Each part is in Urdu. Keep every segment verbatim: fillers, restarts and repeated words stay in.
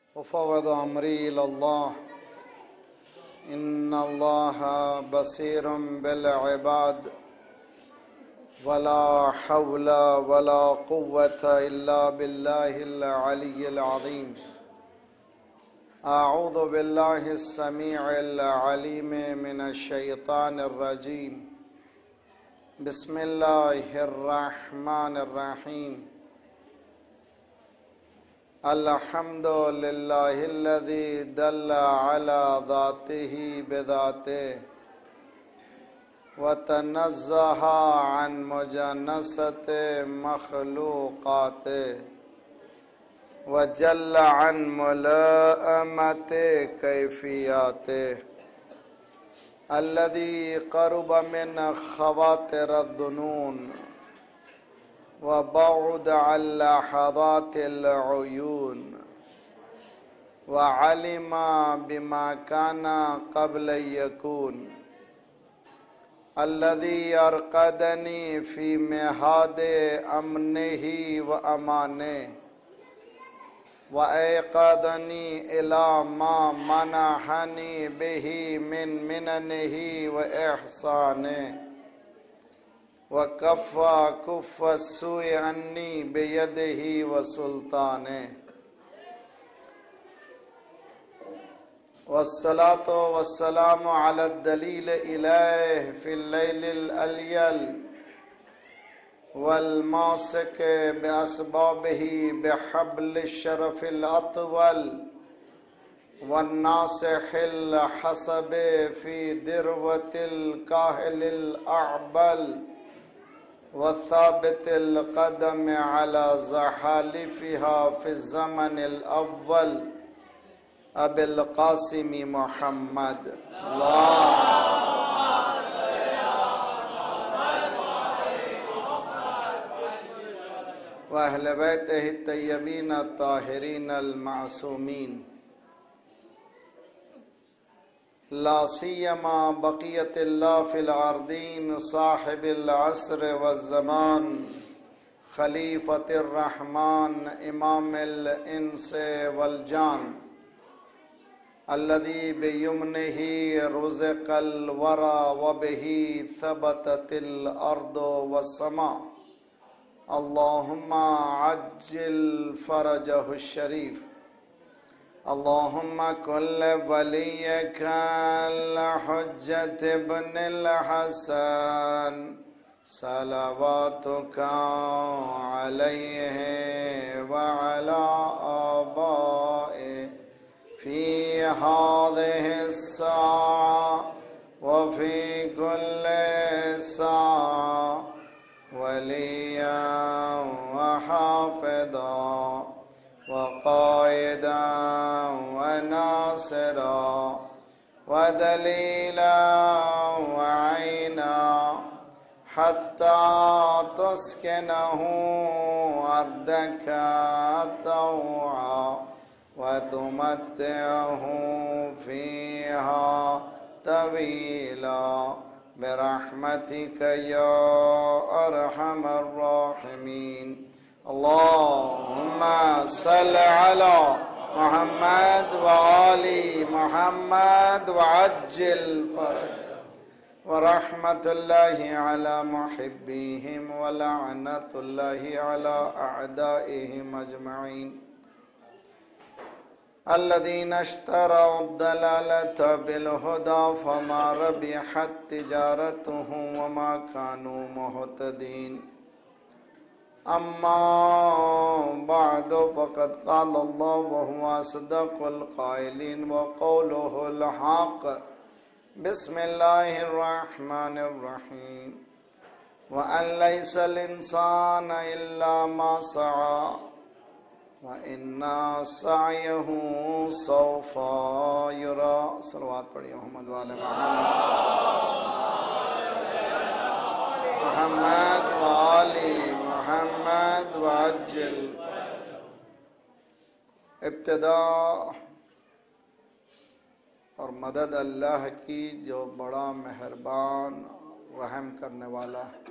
وفوض أمري إلى الله إن الله بصير بالعباد ولا حول ولا قوة إلا بالله العلي العظيم. أعوذ بالله السميع العليم من الشيطان الرجيم. بسم الله الرحمن الرحيم. الحمد لله الذي دل على ذاته بذاته وتنزه عن مجانسة مخلوقاته وجل عن ملائمة كيفياته الذي قرب من خواطر الظنون وبعد عن لحظات العيون وعلم بما كان قبل يكون الذي أرقدني في مهاد أمنه وأمانه وأيقظني إلى ما منحني به من مننه وإحسانه وكف كف السوء عني بيده وسلطانه والصلاة والسلام على الدليل إليه في الليل الأليل والماسك بأسبابه بحبل الشرف الأطول والناصح الحسب في ذروة الكاهل الأعبل والثابت القدم على زحالفها في الزمن الأول أبي القاسم محمد. الله وأهل بيته الطيبين الطاهرين المعصومين لا سيما بقية الله في الأرضين صاحب العصر والزمان خليفة الرحمن إمام الإنس والجان الذي بيمنه رزق الورى وبه ثبتت الأرض والسماء. اللهم عجل فرجه الشريف. اللهم كن وليك الحجة ابن الحسن صلواتك عليه وعلى آبائه في هذه الساعة وفي كل ساعة وليا وحافظا وقائدا وناصرا ودليلا وعينا حتى تسكنه أرضك طوعا وتمتعه فيها طويلا برحمتك يا أرحم الراحمين. اللهم صل على محمد وآل محمد وعجل فرج ورحمة الله على محبيهم ولعنة الله على أعدائهم أجمعين الذين اشتروا الضلالة بالهدى فما ربحت تجارتهم وما كانوا مهتدين. أما بعد فقد قال الله وهو أصدق القائلين وقوله الحق. بسم الله الرحمن الرحيم. وأن ليس الإنسان إلا ما سعى وَإِنَّ سَعْيَهُ سَوْفَ يُرَى. صلوات پڑھیے محمد وآل محمد محمد وآل محمد وعجل. ابتدا اور مدد اللہ کی جو بڑا مہربان رحم کرنے والا ہے.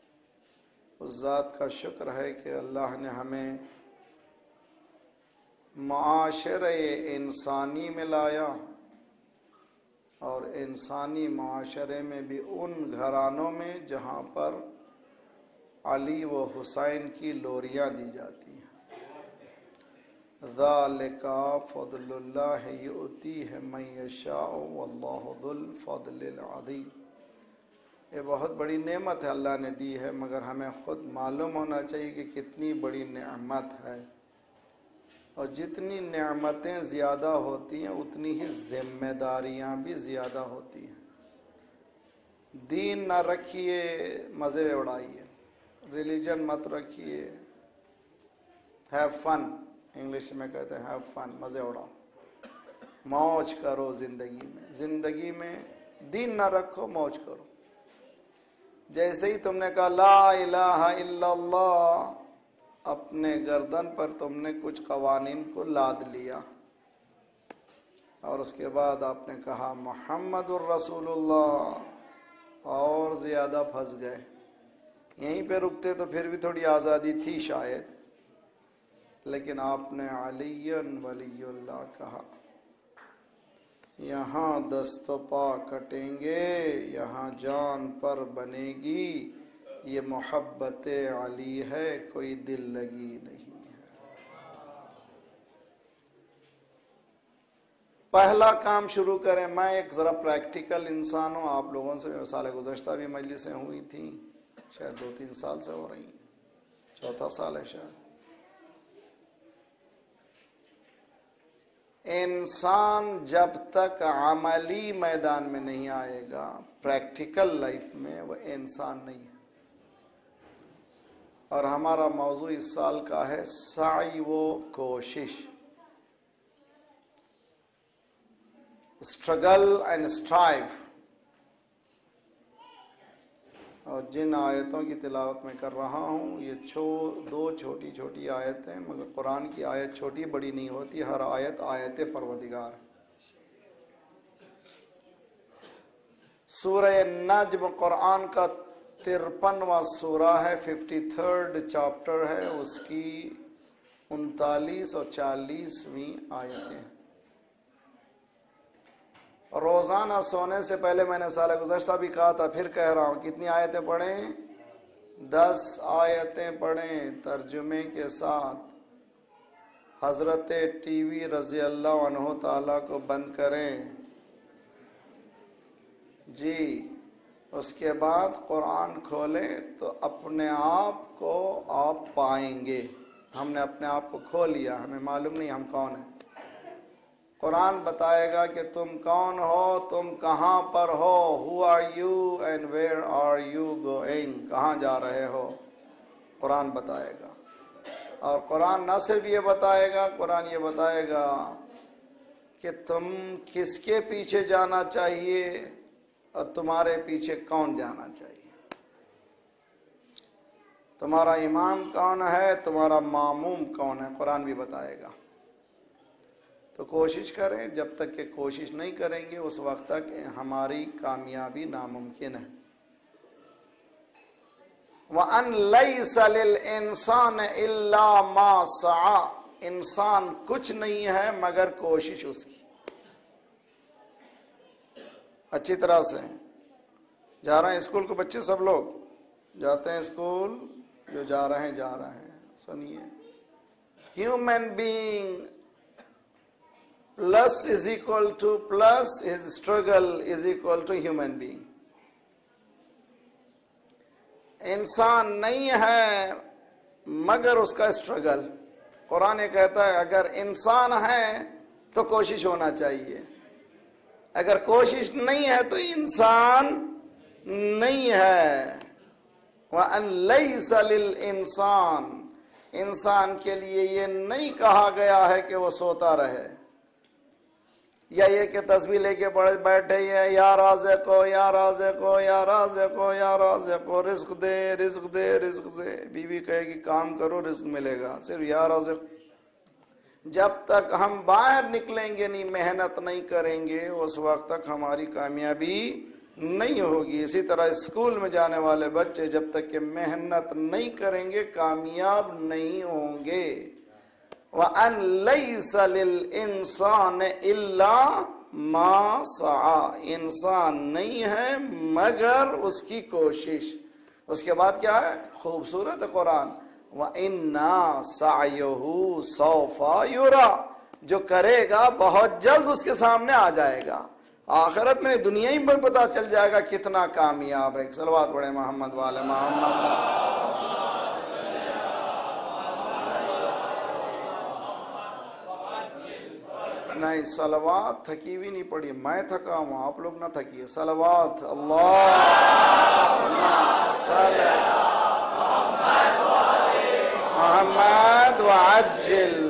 اس ذات کا شکر ہے کہ اللہ نے ہمیں معاشرے انسانی میں لایا، اور انسانی معاشرے میں بھی ان گھرانوں میں جہاں پر علی و حسین کی لوریاں دی جاتی ہیں۔ ذالک فضل اللہ یؤتیہ من یشاء واللہ ذو الفضل العظیم۔ یہ بہت بڑی نعمت ہے اللہ نے دی ہے، مگر ہمیں خود معلوم ہونا چاہیے کہ کتنی بڑی نعمت ہے، اور جتنی نعمتیں زیادہ ہوتی ہیں اتنی ہی ذمہ داریاں بھی زیادہ ہوتی ہیں۔ دین نہ رکھیے مزے اڑائیے، ریلیجن مت رکھیے، ہیو فن، انگلش میں کہتے ہیں ہیو فن، مزے اڑاؤ، موج کرو زندگی میں۔ زندگی میں دین نہ رکھو، موج کرو۔ جیسے ہی تم نے کہا لا الہ الا اللہ، اپنے گردن پر تم نے کچھ قوانین کو لاد لیا، اور اس کے بعد آپ نے کہا محمد الرسول اللہ، اور زیادہ پھنس گئے۔ یہیں پہ رکتے تو پھر بھی تھوڑی آزادی تھی شاید، لیکن آپ نے علی ولی اللہ کہا، یہاں دست و پا کٹیں گے، یہاں جان پر بنے گی، یہ محبت علی ہے، کوئی دل لگی نہیں ہے۔ پہلا کام شروع کریں۔ میں ایک ذرا پریکٹیکل انسان ہوں، آپ لوگوں سے سال گزشتہ بھی مجلسیں ہوئی تھیں، شاید دو تین سال سے ہو رہی ہیں، چوتھا سال ہے شاید۔ انسان جب تک عملی میدان میں نہیں آئے گا، پریکٹیکل لائف میں، وہ انسان نہیں ہے۔ اور ہمارا موضوع اس سال کا ہے سعی و کوشش، اسٹرگل اینڈ اسٹرائیو۔ اور جن آیتوں کی تلاوت میں کر رہا ہوں، یہ چھو دو چھوٹی چھوٹی آیتیں، مگر قرآن کی آیت چھوٹی بڑی نہیں ہوتی، ہر آیت آیت پروردگار۔ سورہ نجم قرآن کا ترپنواں سورہ ہے، ففٹی تھرڈ چاپٹر ہے، اس کی انتالیس اور چالیسویں آیتیں۔ روزانہ سونے سے پہلے میں نے سال گزشتہ بھی کہا تھا، پھر کہہ رہا ہوں، کتنی آیتیں پڑھیں؟ دس آیتیں پڑھیں ترجمے کے ساتھ۔ حضرت ٹی وی رضی اللہ عنہ تعالیٰ کو بند کریں جی، اس کے بعد قرآن کھولیں تو اپنے آپ کو آپ پائیں گے۔ ہم نے اپنے آپ کو کھو لیا، ہمیں معلوم نہیں ہم کون ہیں۔ قرآن بتائے گا کہ تم کون ہو، تم کہاں پر ہو، who are you and where are you going، کہاں جا رہے ہو، قرآن بتائے گا۔ اور قرآن نہ صرف یہ بتائے گا، قرآن یہ بتائے گا کہ تم کس کے پیچھے جانا چاہیے اور تمہارے پیچھے کون جانا چاہیے، تمہارا امام کون ہے، تمہارا ماموم کون ہے، قرآن بھی بتائے گا۔ تو کوشش کریں، جب تک کہ کوشش نہیں کریں گے اس وقت تک ہماری کامیابی ناممکن ہے۔ وَأَن لَيْسَ لِلْإِنسَانِ إِلَّا مَا سَعَى، انسان کچھ نہیں ہے مگر کوشش اس کی۔ اچھی طرح سے جا رہے ہیں اسکول کو بچے، سب لوگ جاتے ہیں اسکول، جو جا رہے ہیں جا رہے ہیں۔ سنیے، human being plus is equal to plus his struggle is equal to human being۔ انسان نہیں ہے مگر اس کا اسٹرگل۔ قرآن کہتا ہے اگر انسان ہے تو کوشش ہونا چاہیے، اگر کوشش نہیں ہے تو انسان نہیں ہے۔ وَأَن لَيْسَ لِلْإِنسان، انسان کے لیے یہ نہیں کہا گیا ہے کہ وہ سوتا رہے، یا یہ کہ تسبیح لے کے بیٹھے یہ یا رازق ہو یا رازق ہو یا رازق ہو یا رازق ہو، رزق دے رزق دے رزق دے۔ بیوی کہے کہ کام کرو رزق ملے گا، صرف یا رازق۔ جب تک ہم باہر نکلیں گے نہیں، محنت نہیں کریں گے، اس وقت تک ہماری کامیابی نہیں ہوگی۔ اسی طرح اسکول میں جانے والے بچے جب تک کہ محنت نہیں کریں گے کامیاب نہیں ہوں گے۔ وَأَن لَيْسَ لِلْإِنسَانِ إِلَّا مَا سَعَى، انسان نہیں ہے مگر اس کی کوشش۔ اس کے بعد کیا ہے؟ خوبصورت قرآن، وَإِنَّا سَعْيُهُ سَوْفَ يُرَى، جو کرے گا بہت جلد اس کے سامنے آ جائے گا، آخرت میں دنیا ہی میں پتہ چل جائے گا کتنا کامیاب ہے۔ صلوات پڑھے محمد والے محمد۔ نہیں، صلوات تھکی ہوئی نہیں پڑھی، میں تھکا ہوں، آپ لوگ نہ تھکیے۔ صلوات اللہ صلی محمد وعجل۔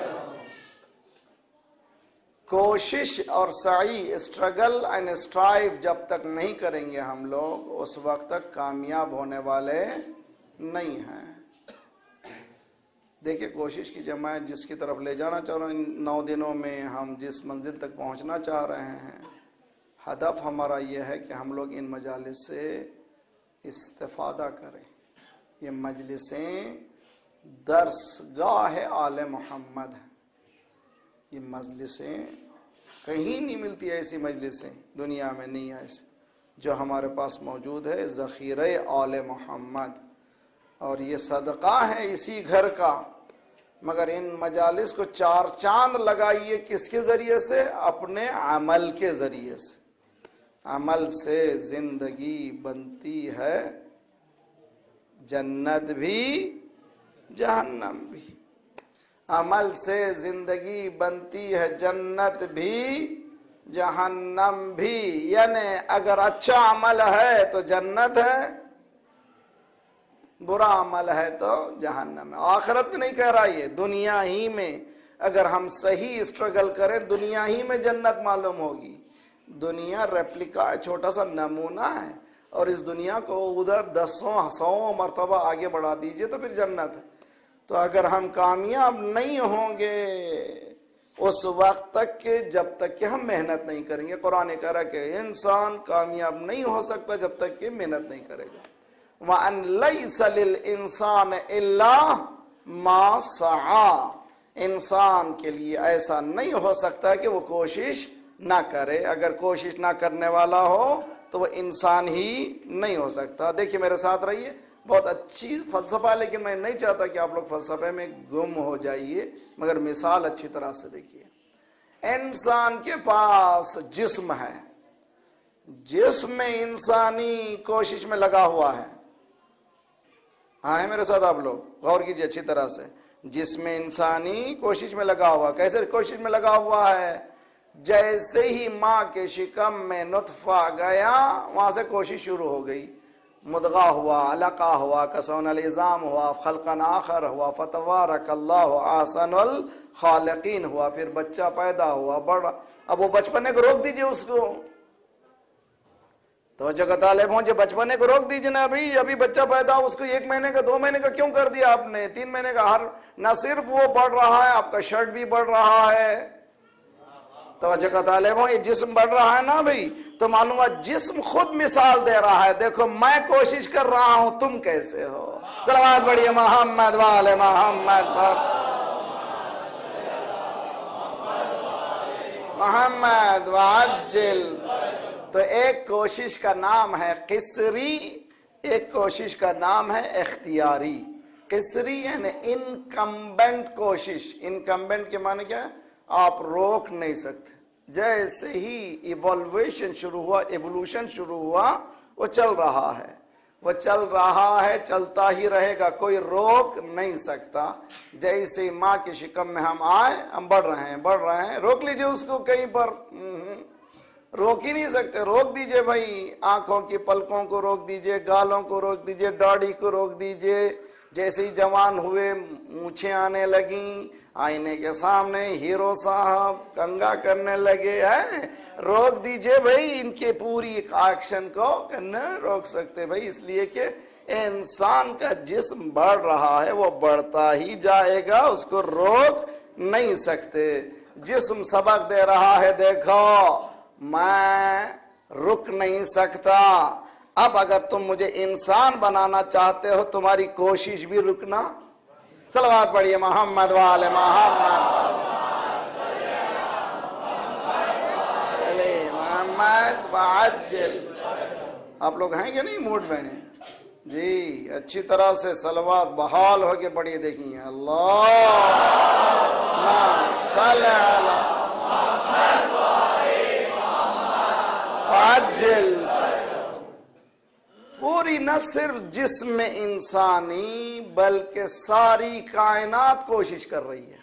کوشش اور سعی، اسٹرگل اینڈ اسٹرائیو جب تک نہیں کریں گے ہم لوگ، اس وقت تک کامیاب ہونے والے نہیں ہیں۔ دیکھیں کوشش کی جماعت جس کی طرف لے جانا چاہ رہے ہیں، ان نو دنوں میں ہم جس منزل تک پہنچنا چاہ رہے ہیں، ہدف ہمارا یہ ہے کہ ہم لوگ ان مجالس سے استفادہ کریں۔ یہ مجلسیں درس گاہ آل محمد ہیں، یہ مجلسیں کہیں نہیں ملتی، ایسی مجلسیں دنیا میں نہیں ہیں ایسی جو ہمارے پاس موجود ہے، ذخیرہ آل محمد، اور یہ صدقہ ہے اسی گھر کا۔ مگر ان مجالس کو چار چاند لگائیے کس کے ذریعے سے؟ اپنے عمل کے ذریعے سے۔ عمل سے زندگی بنتی ہے جنت بھی جہنم بھی، عمل سے زندگی بنتی ہے جنت بھی جہنم بھی، یعنی اگر اچھا عمل ہے تو جنت ہے، برا عمل ہے تو جہنم ہے۔ آخرت میں نہیں کہہ رہا، یہ دنیا ہی میں اگر ہم صحیح اسٹرگل کریں دنیا ہی میں جنت معلوم ہوگی۔ دنیا ریپلیکا ہے، چھوٹا سا نمونہ ہے، اور اس دنیا کو ادھر دسوں سو مرتبہ آگے بڑھا دیجئے تو پھر جنت ہے۔ تو اگر ہم کامیاب نہیں ہوں گے اس وقت تک کہ جب تک کہ ہم محنت نہیں کریں گے، قرآن کہہ رہا ہے کہ انسان کامیاب نہیں ہو سکتا جب تک کہ محنت نہیں کرے گا۔ وَأَن لَيْسَ لِلْإِنسَانِ إِلَّا مَا سَعَى، انسان کے لیے ایسا نہیں ہو سکتا کہ وہ کوشش نہ کرے۔ اگر کوشش نہ کرنے والا ہو تو وہ انسان ہی نہیں ہو سکتا۔ دیکھیے میرے ساتھ رہیے، بہت اچھی فلسفہ ہے، لیکن میں نہیں چاہتا کہ آپ لوگ فلسفے میں گم ہو جائیے، مگر مثال اچھی طرح سے دیکھیے۔ انسان کے پاس جسم ہے، جسم انسانی کوشش میں لگا ہوا ہے۔ ہاں ہے میرے ساتھ آپ لوگ؟ غور کیجئے اچھی طرح سے۔ جسم انسانی کوشش میں لگا ہوا، کیسے کوشش میں لگا ہوا ہے؟ جیسے ہی ماں کے شکم میں نطفہ گیا وہاں سے کوشش شروع ہو گئی، مضغہ ہوا، علقہ ہوا، کسون العظام ہوا، خلقن آخر ہوا، فتبارک اللہ احسن الخالقین ہوا، پھر بچہ پیدا ہوا، بڑا۔ اب وہ بچپنے کو روک دیجئے، اس کو توجہ کا طالب ہوں، جو بچپنے کو روک دیجئے نا، ابھی ابھی بچہ پیدا ہو، اس کو ایک مہینے کا دو مہینے کا کیوں کر دیا آپ نے؟ تین مہینے کا، ہر نہ صرف وہ بڑھ رہا ہے، آپ کا شرٹ بھی بڑھ رہا ہے۔ توجہ کا طالب ہوں، یہ جسم بڑھ رہا ہے نا بھئی، تو معلوم ہے جسم خود مثال دے رہا ہے، دیکھو میں کوشش کر رہا ہوں، تم کیسے ہو؟ صلوات پڑھیے محمد والے محمد پر محمد وعجل۔ تو ایک کوشش کا نام ہے قصری، ایک کوشش کا نام ہے اختیاری۔ قصری یعنی انکمبنٹ کوشش، انکمبنٹ کے معنی کیا ہے؟ آپ روک نہیں سکتے، جیسے ہی ایوالویشن شروع ہوا، ایولوشن شروع ہوا، وہ چل رہا ہے، وہ چل رہا ہے، چلتا ہی رہے گا، کوئی روک نہیں سکتا۔ جیسے ماں کے شکم میں ہم آئے، ہم بڑھ رہے ہیں بڑھ رہے ہیں، روک لیجئے اس کو کہیں پر، روک ہی نہیں سکتے۔ روک دیجئے بھائی، آنکھوں کی پلکوں کو روک دیجئے، گالوں کو روک دیجئے، داڑھی کو روک دیجئے۔ جیسے ہی جوان ہوئے، مونچھیں آنے لگیں، آئینے کے سامنے ہیرو صاحب کنگا کرنے لگے ہیں، روک دیجئے بھائی، ان کے پوری ایکشن کو کرنا روک سکتے بھائی، اس لیے کہ انسان کا جسم بڑھ رہا ہے، وہ بڑھتا ہی جائے گا، اس کو روک نہیں سکتے۔ جسم سبق دے رہا ہے، دیکھو میں رک نہیں سکتا، اب اگر تم مجھے انسان بنانا چاہتے ہو تمہاری کوشش بھی رکنا صلوات پڑھیے محمد والے محمد محمد وعجل. آپ لوگ ہیں کہ نہیں موڈ میں؟ جی اچھی طرح سے صلوات بحال ہو کے پڑھیے. دیکھیے اللہ صلی علی وعجل. پوری نہ صرف جسم انسانی بلکہ ساری کائنات کوشش کر رہی ہے.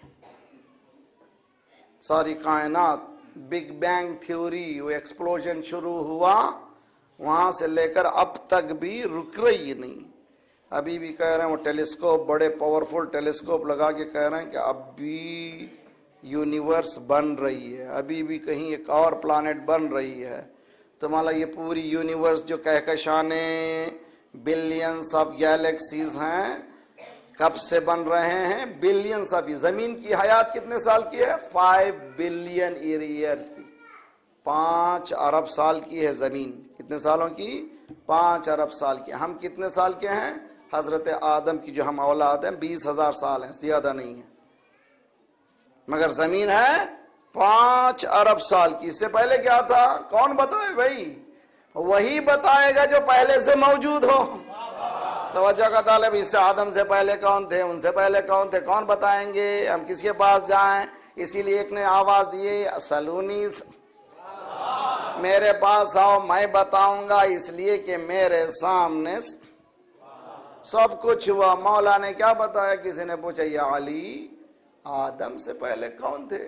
ساری کائنات بگ بینگ تھیوری وہ ایکسپلوژن شروع ہوا وہاں سے لے کر اب تک بھی رک رہی نہیں. ابھی بھی کہہ رہے ہیں وہ ٹیلیسکوپ بڑے پاورفل ٹیلیسکوپ لگا کے کہہ رہے ہیں کہ اب بھی یونیورس بن رہی ہے, ابھی بھی کہیں ایک اور پلانٹ بن رہی ہے. تو مالا یہ پوری یونیورس جو کہکشانیں بلینز آف گیلیکسیز ہیں کب سے بن رہے ہیں؟ Billions of. زمین کی حیات کتنے سال کی ہے؟ فائیو بلین ایئرز کی, پانچ ارب سال کی ہے زمین. کتنے سالوں کی؟ پانچ ارب سال کی. ہم کتنے سال کے ہیں؟ حضرت آدم کی جو ہم اولاد ہیں بیس ہزار سال ہیں, زیادہ نہیں ہے. مگر زمین ہے پانچ ارب سال کی. اس سے پہلے کیا تھا؟ کون بتائے بھائی؟ وہی بتائے گا جو پہلے سے موجود ہو. توجہ کا طالب, اس سے آدم سے پہلے کون تھے, ان سے پہلے کون تھے, کون بتائیں گے؟ ہم کس کے پاس جائیں؟ اسی لیے ایک نے آواز دی سلونی, میرے پاس آؤ میں بتاؤں گا, اس لیے کہ میرے سامنے سب کچھ ہوا. مولا نے کیا بتایا؟ کسی نے پوچھا یا علی آدم سے پہلے کون تھے؟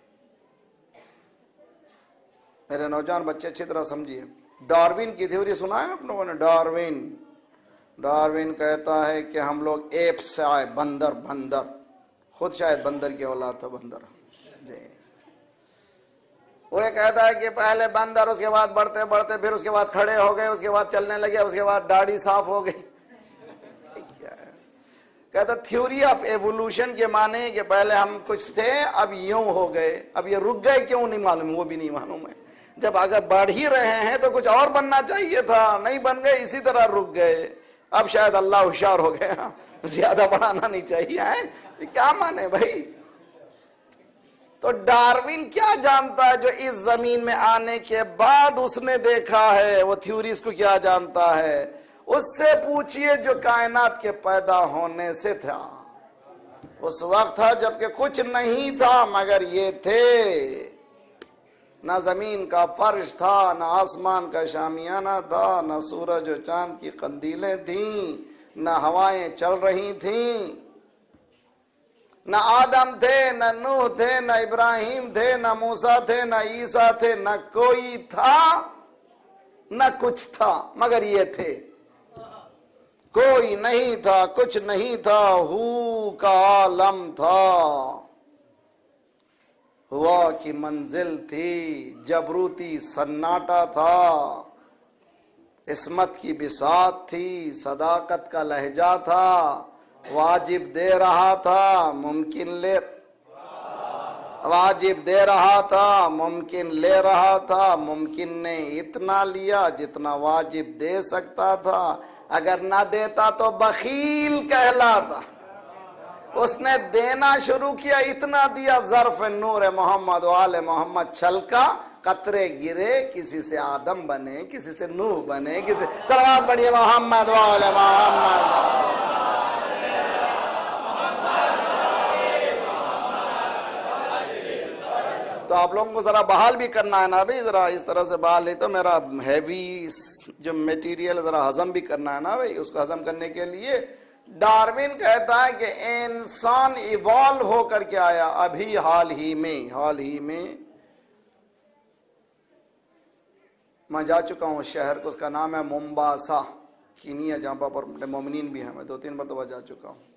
میرے نوجوان بچے اچھی طرح سمجھیے. ڈاروین کی تھیوری سنا ہے آپ لوگوں نے؟ ڈاروین ڈاروین کہتا ہے کہ ہم لوگ ایپ سے آئے, بندر بندر خود شاید بندر کی اولاد تھا بندر. جی وہ یہ کہتا ہے کہ پہلے بندر, اس کے بعد بڑھتے بڑھتے پھر اس کے بعد کھڑے ہو گئے, اس کے بعد چلنے لگے, اس کے بعد داڑھی صاف ہو گئی. کہتا تھیوری آف ایوولوشن کے معنی کہ پہلے ہم کچھ تھے اب یوں ہو گئے. اب یہ رک گئے کیوں نہیں معلوم, وہ بھی نہیں معلوم ہے. جب اگر بڑھ ہی رہے ہیں تو کچھ اور بننا چاہیے تھا, نہیں بن گئے, اسی طرح رک گئے. اب شاید اللہ ہوشیار ہو گیا, زیادہ بڑھانا نہیں چاہیے. یہ کیا مانے بھائی؟ تو ڈاروین کیا جانتا ہے جو اس زمین میں آنے کے بعد اس نے دیکھا ہے؟ وہ تھیوریز کو کیا جانتا ہے؟ اس سے پوچھئے جو کائنات کے پیدا ہونے سے تھا. اس وقت تھا جبکہ کچھ نہیں تھا مگر یہ تھے. نہ زمین کا فرش تھا, نہ آسمان کا شامیانہ تھا, نہ سورج و چاند کی قندیلیں تھیں, نہ ہوائیں چل رہی تھیں, نہ آدم تھے, نہ نوح تھے, نہ ابراہیم تھے, نہ موسیٰ تھے, نہ عیسیٰ تھے, نہ کوئی تھا نہ کچھ تھا مگر یہ تھے. کوئی نہیں تھا, کچھ نہیں تھا, ہو کا عالم تھا. ہوا کی منزل تھی, جبروتی سناٹا تھا, عصمت کی بساط تھی, صداقت کا لہجہ تھا, واجب دے رہا تھا ممکن لے واجب دے رہا تھا ممکن لے رہا تھا. ممکن نے اتنا لیا جتنا واجب دے سکتا تھا, اگر نہ دیتا تو بخیل کہلاتا. اس نے دینا شروع کیا, اتنا دیا, ظرف نور محمد و آل محمد چھلکا, قطرے گرے, کسی سے آدم بنے, کسی سے نوح بنے, کسی صلوات پڑھیے محمد و آل محمد. تو آپ لوگوں کو ذرا بحال بھی کرنا ہے نا بھائی, ذرا اس طرح سے بحال نہیں تو میرا ہیوی جو میٹیریل ذرا ہضم بھی کرنا ہے نا بھائی. اس کو ہضم کرنے کے لیے ڈاروین کہتا ہے کہ انسان ایوالو ہو کر کے آیا ابھی حال ہی میں. حال ہی میں میں جا چکا ہوں اس شہر کو, اس کا نام ہے مومباسا, کینیا, جہاں پر مومنین بھی ہیں. میں دو تین مرتبہ جا چکا ہوں.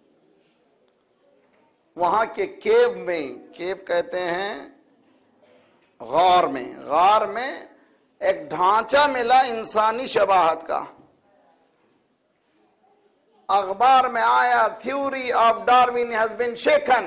وہاں کے کیو میں, کیو کہتے ہیں غار میں, غار میں ایک ڈھانچہ ملا انسانی شباہت کا. اخبار میں آیا theory of Darwin has been shaken.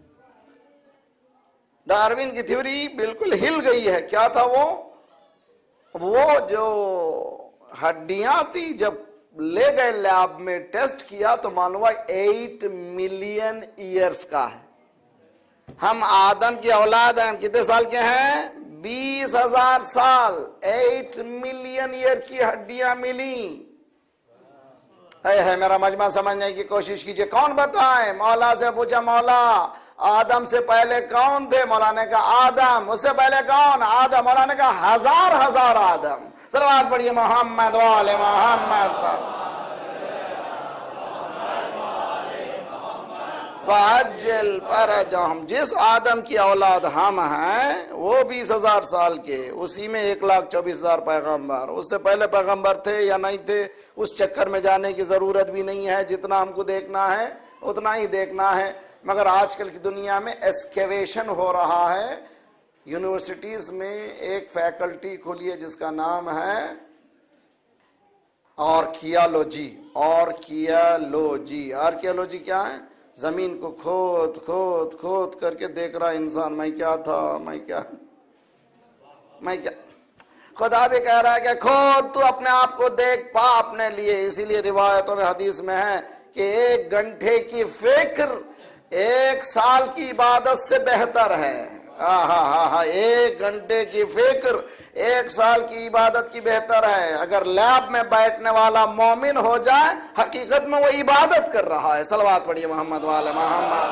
Darwin کی تھیوری بالکل ہل گئی ہے. کیا تھا وہ؟ وہ جو ہڈیاں تھی جب لے گئے لیب میں ٹیسٹ کیا تو معلوم ہوا ایٹ ملین ایئرز کا ہے. ہم آدم کی اولاد ہیں, کتنے سال کے ہیں؟ بیس ہزار سال. ایٹ ملین ایئر کی ہڈیاں ملی. اے ہے میرا مجمع سمجھنے کی کوشش کیجئے. کون بتائے؟ مولا سے پوچھا, مولا آدم سے پہلے کون تھے؟ مولا نے کہا آدم. اس سے پہلے کون؟ آدم. مولا نے کہا ہزار ہزار آدم. صلوات پڑھیے محمد والے محمد پر. وَعَجِّلْ فَرَجَهُمْ. جس آدم کی اولاد ہم ہیں وہ بیس ہزار سال کے, اسی میں ایک لاکھ چوبیس ہزار پیغمبر. اس سے پہلے پیغمبر تھے یا نہیں تھے اس چکر میں جانے کی ضرورت بھی نہیں ہے. جتنا ہم کو دیکھنا ہے اتنا ہی دیکھنا ہے. مگر آج کل کی دنیا میں ایکسکیویشن ہو رہا ہے. یونیورسٹیز میں ایک فیکلٹی کھلی ہے جس کا نام ہے آرکیالوجی. آرکیالوجی آرکیالوجی کیا ہے؟ زمین کو کھود کھود کھود کر کے دیکھ رہا انسان, میں کیا تھا, میں کیا میں کیا خدا بھی کہہ رہا ہے کہ کھود تو اپنے آپ کو دیکھ پا اپنے لیے. اسی لیے روایتوں میں حدیث میں ہے کہ ایک گھنٹے کی فکر ایک سال کی عبادت سے بہتر ہے. ہاں ہاں ہاں ہاں ایک گھنٹے کی فکر ایک سال کی عبادت کی بہتر ہے. اگر لیب میں بیٹھنے والا مومن ہو جائے حقیقت میں وہ عبادت کر رہا ہے. صلوات پڑھیے محمد والے محمد.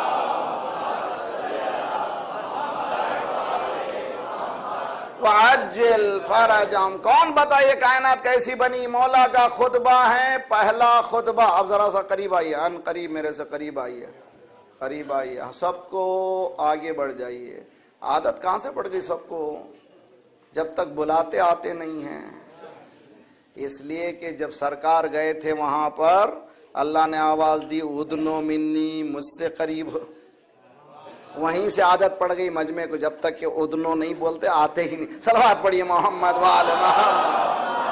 وَعَجِّلْ فَرَجَهُمْ. کون بتائیے کائنات کیسی بنی؟ مولا کا خطبہ ہے, پہلا خطبہ. اب ذرا سا قریب آئیے, ان قریب میرے سے قریب آئیے, قریب آئیے. سب کو آگے بڑھ جائیے. عادت کہاں سے پڑ گئی سب کو؟ جب تک بلاتے آتے نہیں ہیں. اس لیے کہ جب سرکار گئے تھے وہاں پر اللہ نے آواز دی ادنو منی, مجھ سے قریب. وہیں سے عادت پڑ گئی مجمع کو, جب تک کہ ادنو نہیں بولتے آتے ہی نہیں. صلوات پڑھیے محمد وآل محمد.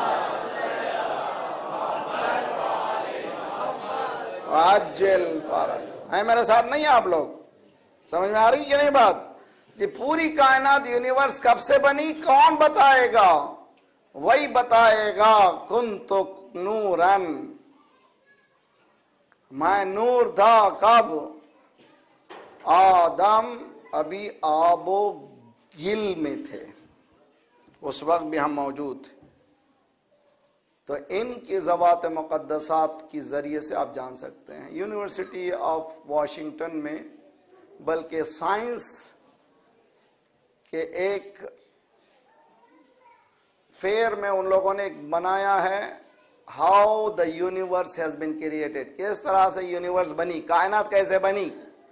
عجل فرج. ہیں میرے ساتھ نہیں آپ لوگ؟ سمجھ میں آ رہی کہ نہیں بات؟ جی پوری کائنات یونیورس کب سے بنی کون بتائے گا؟ وہی بتائے گا کنت نورن, میں نور تھا. کب؟ آدم ابھی آب و گل میں تھے, اس وقت بھی ہم موجود تھے. تو ان کی ذوات مقدسات کی ذریعے سے آپ جان سکتے ہیں. یونیورسٹی آف واشنگٹن میں بلکہ سائنس کے ایک فیئر میں ان لوگوں نے ایک بنایا ہے how the universe has been created. کس طرح سے یونیورس بنی, کائنات کیسے بنی.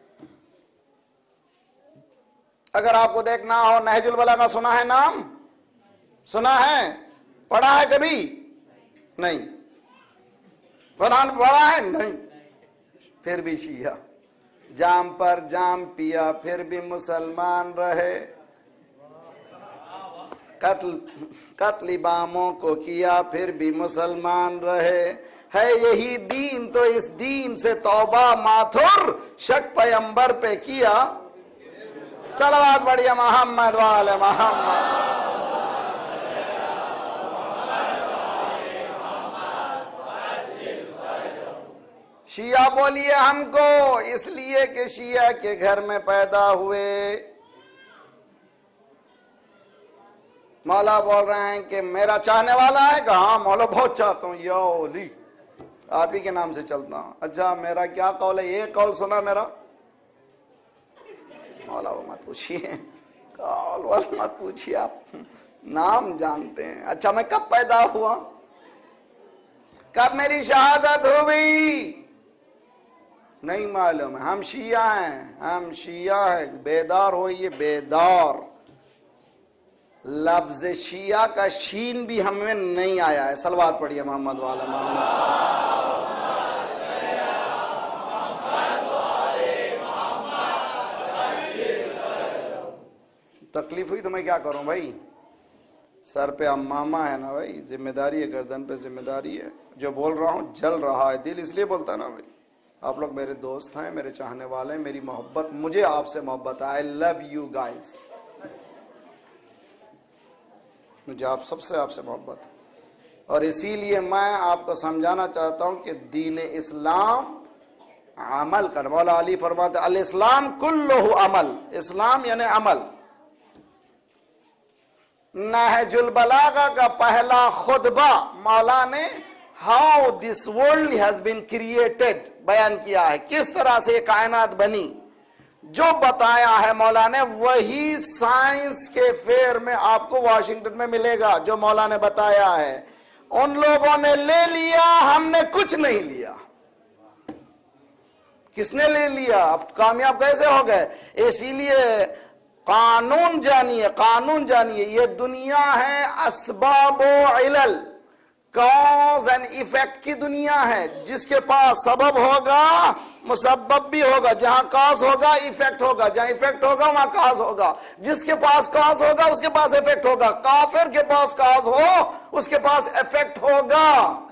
اگر آپ کو دیکھنا ہو نہج البلاغہ سنا ہے نام؟ سنا ہے؟ پڑھا ہے کبھی؟ نہیں. قرآن پڑھا ہے؟ نہیں. پھر بھی شیعہ جام پر جام پیا پھر بھی مسلمان رہے. قتل قتل باموں کو کیا پھر بھی مسلمان رہے. ہے یہی دین تو اس دین سے توبہ ماتھر شک پیمبر پہ کیا. صلوات پڑھیے محمد والے محمد. شیعہ بولیے ہم کو, اس لیے کہ شیعہ کے گھر میں پیدا ہوئے. مولا بول رہے ہیں کہ میرا چاہنے والا ہے, کہ ہاں مولا بہت چاہتا ہوں, یا اولی آپ ہی کے نام سے چلتا ہوں. اچھا میرا کیا قول ہے؟ یہ قول سنا میرا؟ مولا وہ مت پوچھئے, قول وہ مت پوچھئے, آپ نام جانتے ہیں. اچھا میں کب پیدا ہوا, کب میری شہادت ہوئی؟ نہیں معلوم ہے. ہم شیعہ ہیں, ہم شیعہ ہیں. بیدار ہوئیے, بیدار. لفظ شیعہ کا شین بھی ہمیں نہیں آیا ہے. صلوات پڑھیے محمد والا محمد. تکلیف ہوئی تو میں کیا کروں بھائی, سر پہ امامہ ہے نا بھائی, ذمہ داری ہے, گردن پہ ذمہ داری ہے. جو بول رہا ہوں جل رہا ہے دل, اس لیے بولتا نا بھائی. آپ لوگ میرے دوست ہیں, میرے چاہنے والے ہیں, میری محبت, مجھے آپ سے محبت ہے. آئی لو یو گائز, مجھے آپ سب سے آپ سے محبت ہے. اور اسی لیے میں آپ کو سمجھانا چاہتا ہوں کہ دین اسلام عمل کر. مولا علی فرماتے الاسلام کلہ عمل، اسلام یعنی عمل. نہج البلاغہ کا پہلا خطبہ مولا نے how this world has been created بیان کیا ہے، کس طرح سے یہ کائنات بنی. جو بتایا ہے مولا نے وہی سائنس کے فیئر میں آپ کو واشنگٹن میں ملے گا. جو مولا نے بتایا ہے ان لوگوں نے لے لیا، ہم نے کچھ نہیں لیا. کس نے لے لیا؟ اب کامیاب کیسے ہو گئے؟ اسی لیے قانون جانیے، قانون جانیے. یہ دنیا ہے اسباب و علل، کاز اینڈ ایفیکٹ کی دنیا ہے. جس کے پاس سبب ہوگا مسبب بھی ہوگا، جہاں کاز ہوگا ایفیکٹ ہوگا، جہاں ایفیکٹ ہوگا وہاں کاز ہوگا. جس کے پاس کاز ہوگا اس کے پاس ایفیکٹ ہوگا. کافر کے پاس کاز ہو اس کے پاس ایفیکٹ ہوگا.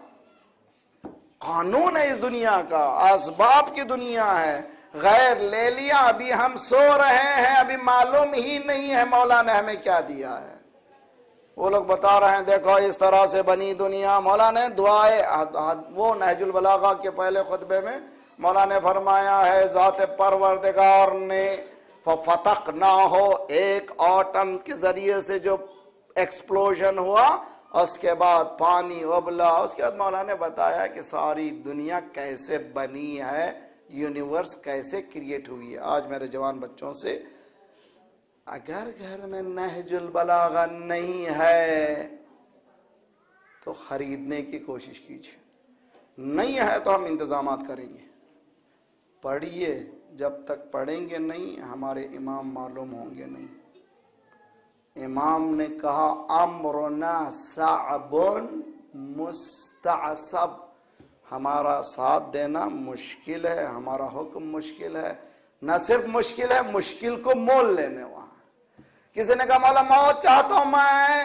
قانون ہے اس دنیا کا، اسباب کی دنیا ہے. غیر لے لیا، ابھی ہم سو رہے ہیں، ابھی معلوم ہی نہیں ہے مولا نے ہمیں کیا دیا ہے. وہ لوگ بتا رہے ہیں دیکھو اس طرح سے بنی دنیا. مولا نے دعائے وہ نہج البلاغہ کے پہلے خطبے میں مولا نے فرمایا ہے ذات پروردگار نے ففتقنا ہو، ایک آٹم کے ذریعے سے جو ایکسپلوژن ہوا، اس کے بعد پانی ابلا. اس کے بعد مولا نے بتایا کہ ساری دنیا کیسے بنی ہے، یونیورس کیسے کریٹ ہوئی ہے. آج میرے جوان بچوں سے اگر گھر میں نہج البلاغہ نہیں ہے تو خریدنے کی کوشش کیجیے. نہیں ہے تو ہم انتظامات کریں گے. پڑھیے، جب تک پڑھیں گے نہیں ہمارے امام معلوم ہوں گے نہیں. امام نے کہا امرنا صعب مستعصب، ہمارا ساتھ دینا مشکل ہے، ہمارا حکم مشکل ہے. نہ صرف مشکل ہے، مشکل کو مول لینے. وہاں کسی نے کہا مولا موت چاہتا ہوں میں،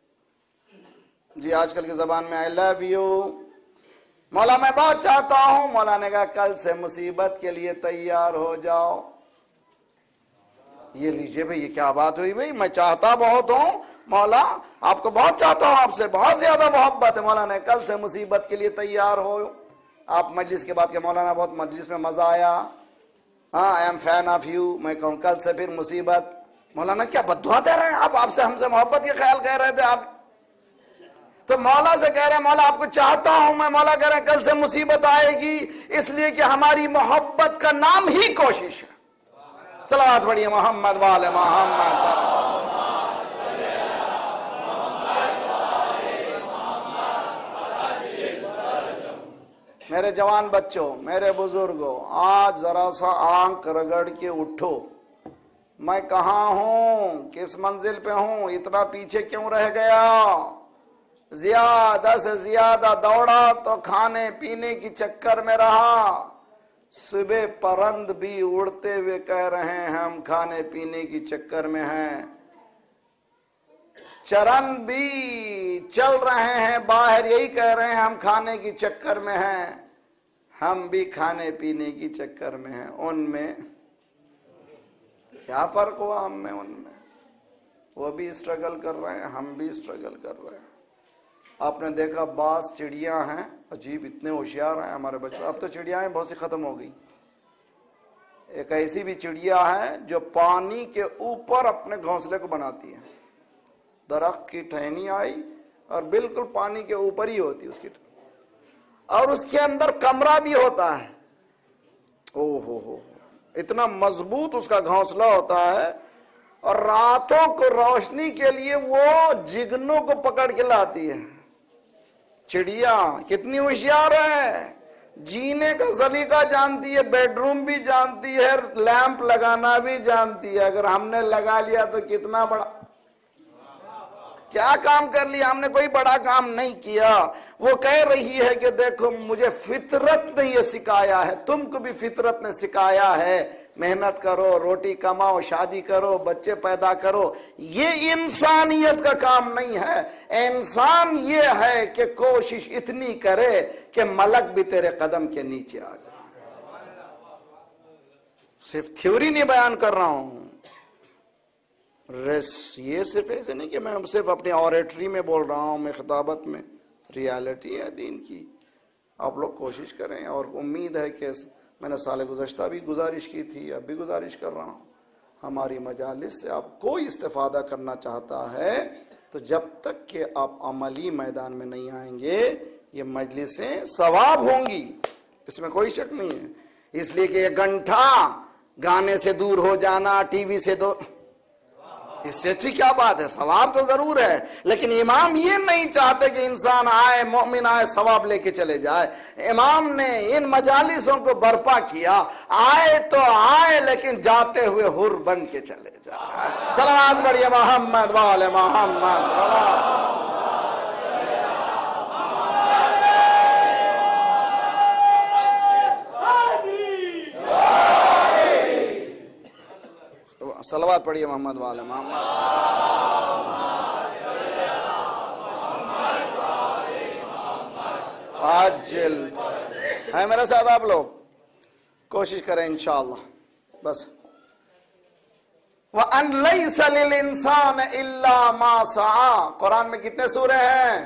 جی آج کل کی زبان میں آئی لو یو، مولا میں بہت چاہتا ہوں. مولا نے کہا کل سے مصیبت کے لیے تیار ہو جاؤ. یہ لیجئے بھئی، یہ کیا بات ہوئی بھئی؟ میں چاہتا بہت ہوں مولا، آپ کو بہت چاہتا ہوں، آپ سے بہت زیادہ محبت ہے. مولا نے کل سے مصیبت کے لیے تیار ہو. آپ مجلس کے بعد کہ مولانا بہت مجلس میں مزہ آیا، ہاں I am fan of you, میں کہوں کل سے پھر مصیبت. مولانا کیا بددعا دے رہے ہیں آپ؟ آپ سے ہم سے محبت کے خیال کہہ رہے تھے آپ تو مولا سے کہہ رہے ہیں مولا آپ کو چاہتا ہوں میں. مولا کہہ رہے ہیں کل سے مصیبت آئے گی، اس لیے کہ ہماری محبت کا نام ہی کوشش ہے. صلوات پڑھیے محمد والے محمد پر. میرے جوان بچوں، میرے بزرگوں، آج ذرا سا آنکھ رگڑ کے اٹھو. میں کہاں ہوں، کس منزل پہ ہوں، اتنا پیچھے کیوں رہ گیا؟ زیادہ سے زیادہ دوڑا تو کھانے پینے کی چکر میں رہا. صبح پرند بھی اڑتے ہوئے کہہ رہے ہیں ہم کھانے پینے کی چکر میں ہیں. چرند بھی چل رہے ہیں باہر، یہی کہہ رہے ہیں ہم کھانے کی چکر میں ہیں. ہم بھی کھانے پینے کی چکر میں ہیں. ان میں کیا فرق ہوا؟ ہم میں ان میں، وہ بھی اسٹرگل کر رہے ہیں، ہم بھی اسٹرگل کر رہے ہیں. آپ نے دیکھا بعض چڑیاں ہیں عجیب، اتنے ہوشیار ہیں ہمارے بچے. اب تو چڑیاں بہت سی ختم ہو گئی. ایک ایسی بھی چڑیا ہے جو پانی کے اوپر اپنے گھونسلے کو بناتی ہے. درخت کی ٹہنی آئی اور بالکل پانی کے اوپر ہی ہوتی اس کی، اور اس کے اندر کمرہ بھی ہوتا ہے. او ہو ہو اتنا مضبوط اس کا گھونسلہ ہوتا ہے، اور راتوں کو روشنی کے لیے وہ جگنوں کو پکڑ کے لاتی ہے. چڑیا کتنی ہوشیار ہے، جینے کا سلیقہ جانتی ہے، بیڈ روم بھی جانتی ہے، لیمپ لگانا بھی جانتی ہے. اگر ہم نے لگا لیا تو کتنا بڑا کیا کام کر لیا ہم نے؟ کوئی بڑا کام نہیں کیا. وہ کہہ رہی ہے کہ دیکھو مجھے فطرت نے یہ سکھایا ہے، تم کو بھی فطرت نے سکھایا ہے، محنت کرو، روٹی کماؤ، شادی کرو، بچے پیدا کرو. یہ انسانیت کا کام نہیں ہے. انسان یہ ہے کہ کوشش اتنی کرے کہ ملک بھی تیرے قدم کے نیچے آ جائے. صرف تھیوری نہیں بیان کر رہا ہوں، یہ صرف ایسے نہیں کہ میں صرف اپنی اوریٹری میں بول رہا ہوں، میں خطابت میں ریالٹی ہے دین کی. آپ لوگ کوشش کریں, اور امید ہے کہ میں نے سال گزشتہ بھی گزارش کی تھی, اب بھی گزارش کر رہا ہوں, ہماری مجالس سے آپ کوئی استفادہ کرنا چاہتا ہے تو جب تک کہ آپ عملی میدان میں نہیں آئیں گے یہ مجلسیں ثواب ہوں گی, اس میں کوئی شک نہیں ہے. اس لیے کہ یہ گھنٹہ گانے سے دور ہو جانا, ٹی وی سے دور, اس سے اچھی کیا بات ہے؟ ثواب تو ضرور ہے, لیکن امام یہ نہیں چاہتے کہ انسان آئے, مومن آئے, ثواب لے کے چلے جائے. امام نے ان مجالسوں کو برپا کیا, آئے تو آئے لیکن جاتے ہوئے حر بن کے چلے جائے. صلوات پڑھیے محمد وآل محمد. صلوات پڑھیے محمد والے محمد. عاجل ہے میرے ساتھ آپ لوگ, کوشش کریں انشاءاللہ. بس وَأَن لَيْسَ لِلْإِنسَانِ إِلَّا مَا سَعَى. قرآن میں کتنے سورے ہیں؟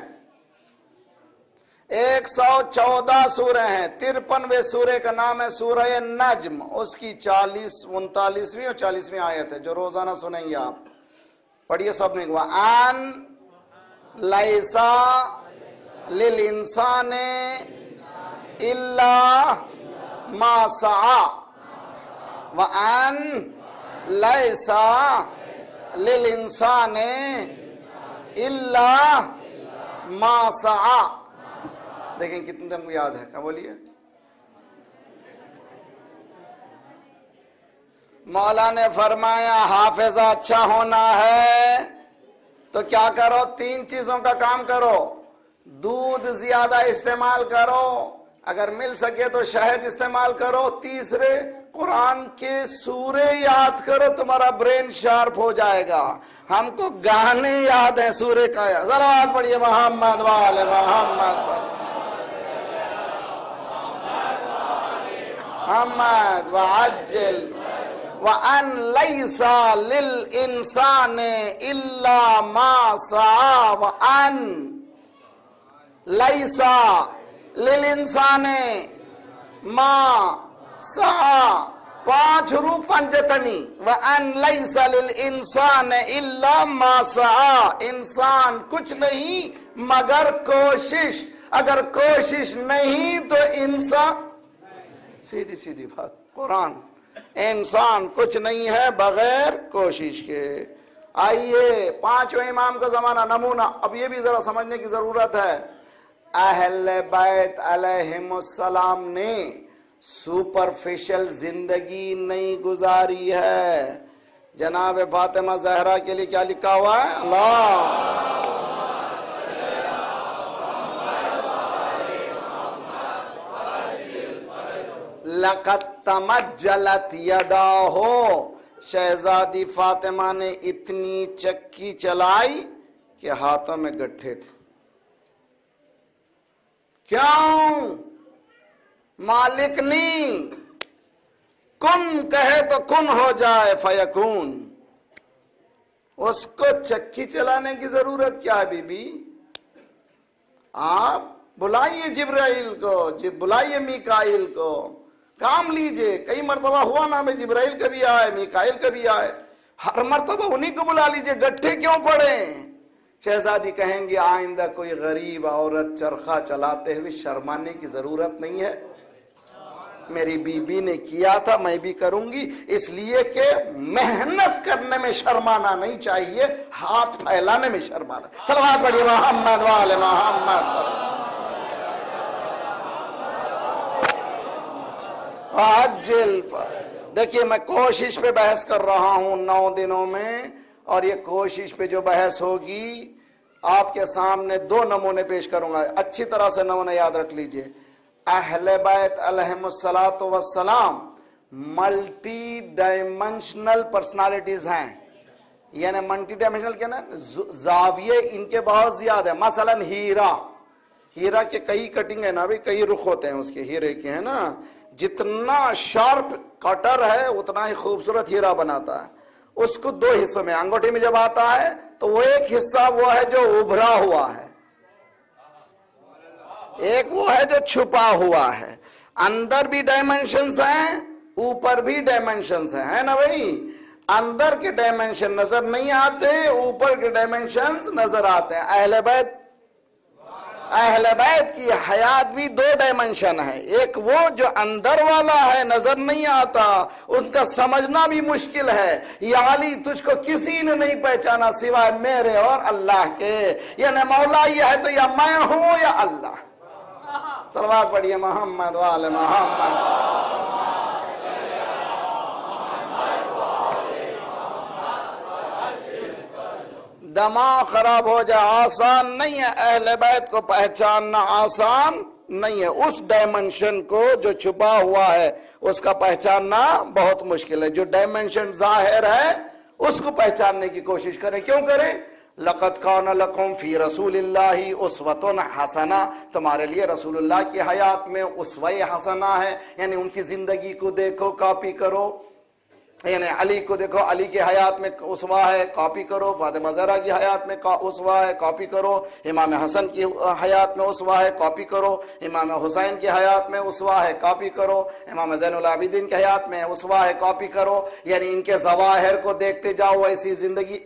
ایک سو چودہ سورے ہیں. ترپنوے سورے کا نام ہے سورہ نجم, اس کی چالیس انتالیسویں اور چالیسویں آیت ہے جو روزانہ سنیں گے آپ. پڑھیے سب نے. وَأَن لَيْسَ لِلْإِنسَانِ إِلَّا مَا سَعَى. وَأَن لَيْسَ لِلْإِنسَانِ إِلَّا مَا سَعَى. دیکھیں کتنے دم کو یاد ہے, کیا بولیے؟ مولا نے فرمایا حافظہ اچھا ہونا ہے تو کیا کرو؟ تین چیزوں کا کام کرو. دودھ زیادہ استعمال کرو, اگر مل سکے تو شہد استعمال کرو. تیسرے قرآن کے سورے یاد کرو, تمہارا برین شارپ ہو جائے گا. ہم کو گانے یاد ہیں سورے کا. صلوات پڑھیے محمد وآل محمد پر. محمد وعجل. وَأَن لَيْسَ لِلْإِنسَانِ إِلَّا مَا سَعَى. وَأَن لَيْسَ لِلْإِنسَانِ مَا سَعَى. پانچ حروف پنجتنی. وَأَن لَيْسَ لِلْإِنسَانِ إِلَّا مَا سَعَى. انسان کچھ نہیں مگر کوشش. اگر کوشش نہیں تو انسان, سیدھی سیدھی بات قرآن, انسان کچھ نہیں ہے بغیر کوشش کے. آئیے پانچویں امام کا زمانہ نمونہ. اب یہ بھی ذرا سمجھنے کی ضرورت ہے. اہل بیت علیہم السلام نے سپرفیشل زندگی نہیں گزاری ہے. جناب فاطمہ زہرا کے لیے کیا لکھا ہوا ہے؟ اللہ لَقَدْ تَمَجَّلَتْ يَدَاهُ. شہزادی فاطمہ نے اتنی چکی چلائی کہ ہاتھوں میں گٹھے تھے. کیوں؟ مالک نہیں, کن کہے تو کن ہو جائے فیکون. اس کو چکی چلانے کی ضرورت کیا ہے بی بی؟ آپ بلائیے جبرائیل کو, بلائیے میکائیل کو, کام لیجئے. کئی مرتبہ ہوا نا میں جبرائیل کبھی آئے, میکائیل کبھی آئے, ہر مرتبہ انہی کو بلا لیجئے. گٹھے کیوں پڑے؟ شہزادی کہیں گے آئندہ کوئی غریب عورت چرخہ چلاتے ہوئے شرمانے کی ضرورت نہیں ہے. میری بی بی نے کیا تھا, میں بھی کروں گی. اس لیے کہ محنت کرنے میں شرمانا نہیں چاہیے, ہاتھ پھیلانے میں شرمانا. صلوات پڑھیے محمد وآل محمد پر. عجل. دیکھیے میں کوشش پہ بحث کر رہا ہوں نو دنوں میں, اور یہ کوشش پہ جو بحث ہوگی آپ کے سامنے دو نمونے پیش کروں گا. اچھی طرح سے نمونے یاد رکھ لیجئے. اہل بیت علیہم السلام ملٹی ڈائمنشنل پرسنالٹیز ہیں. یعنی ملٹی ڈائمنشنل کیا نا, زاویے ان کے بہت زیادہ ہیں. مثلا ہیرا, ہیرا کے کئی کٹنگ ہے نا بھی, کئی رخ ہوتے ہیں اس کے ہیرے کے, ہے نا. جتنا شارپ کٹر ہے اتنا ہی خوبصورت ہیرا بناتا ہے. اس کو دو حصوں میں, انگوٹھی میں جب آتا ہے تو وہ ایک حصہ وہ ہے جو ابھرا ہوا ہے, ایک وہ ہے جو چھپا ہوا ہے، اندر بھی ڈائمینشنز ہیں اوپر بھی ڈائمینشنز ہیں، ہے نا بھائی؟ اندر کے ڈائمینشن نظر نہیں آتے، اوپر کے ڈائمینشنز نظر آتے ہیں۔ اہل بیت اہل بیت کی حیات بھی دو ڈائمنشن ہے، ایک وہ جو اندر والا ہے نظر نہیں آتا، ان کا سمجھنا بھی مشکل ہے۔ یا علی تجھ کو کسی نے نہیں پہچانا سوائے میرے اور اللہ کے، یعنی مولا یہ ہے تو یا میں ہوں یا اللہ۔ صلوات پڑھیے محمد وآل محمد۔ دماغ خراب ہو جائے، آسان نہیں ہے اہل بیت کو پہچاننا، آسان نہیں ہے۔ اس ڈائمنشن کو جو چھپا ہوا ہے اس کا پہچاننا بہت مشکل ہے۔ جو ڈائمنشن ظاہر ہے اس کو پہچاننے کی کوشش کریں۔ کیوں کریں؟ لَقَدْ كَانَ لَكُمْ فِي رَسُولِ اللَّهِ أُسْوَةٌ حَسَنَةٌ، تمہارے لیے رسول اللہ کی حیات میں اسوہ حسنہ ہے، یعنی ان کی زندگی کو دیکھو، کاپی کرو۔ یعنی علی کو دیکھو، علی کی حیات میں اسوہ ہے، کاپی کرو۔ فاطمہ زہرا کی حیات میں اسوہ ہے، کاپی کرو۔ امام حسن کی حیات میں اسوہ ہے، کاپی کرو۔ امام حسین کی حیات میں اسوہ ہے، کاپی کرو۔ امام زین العابدین کی حیات میں اسوہ ہے، کاپی کرو۔ یعنی ان کے ظواہر کو دیکھتے جاؤ، ایسی زندگی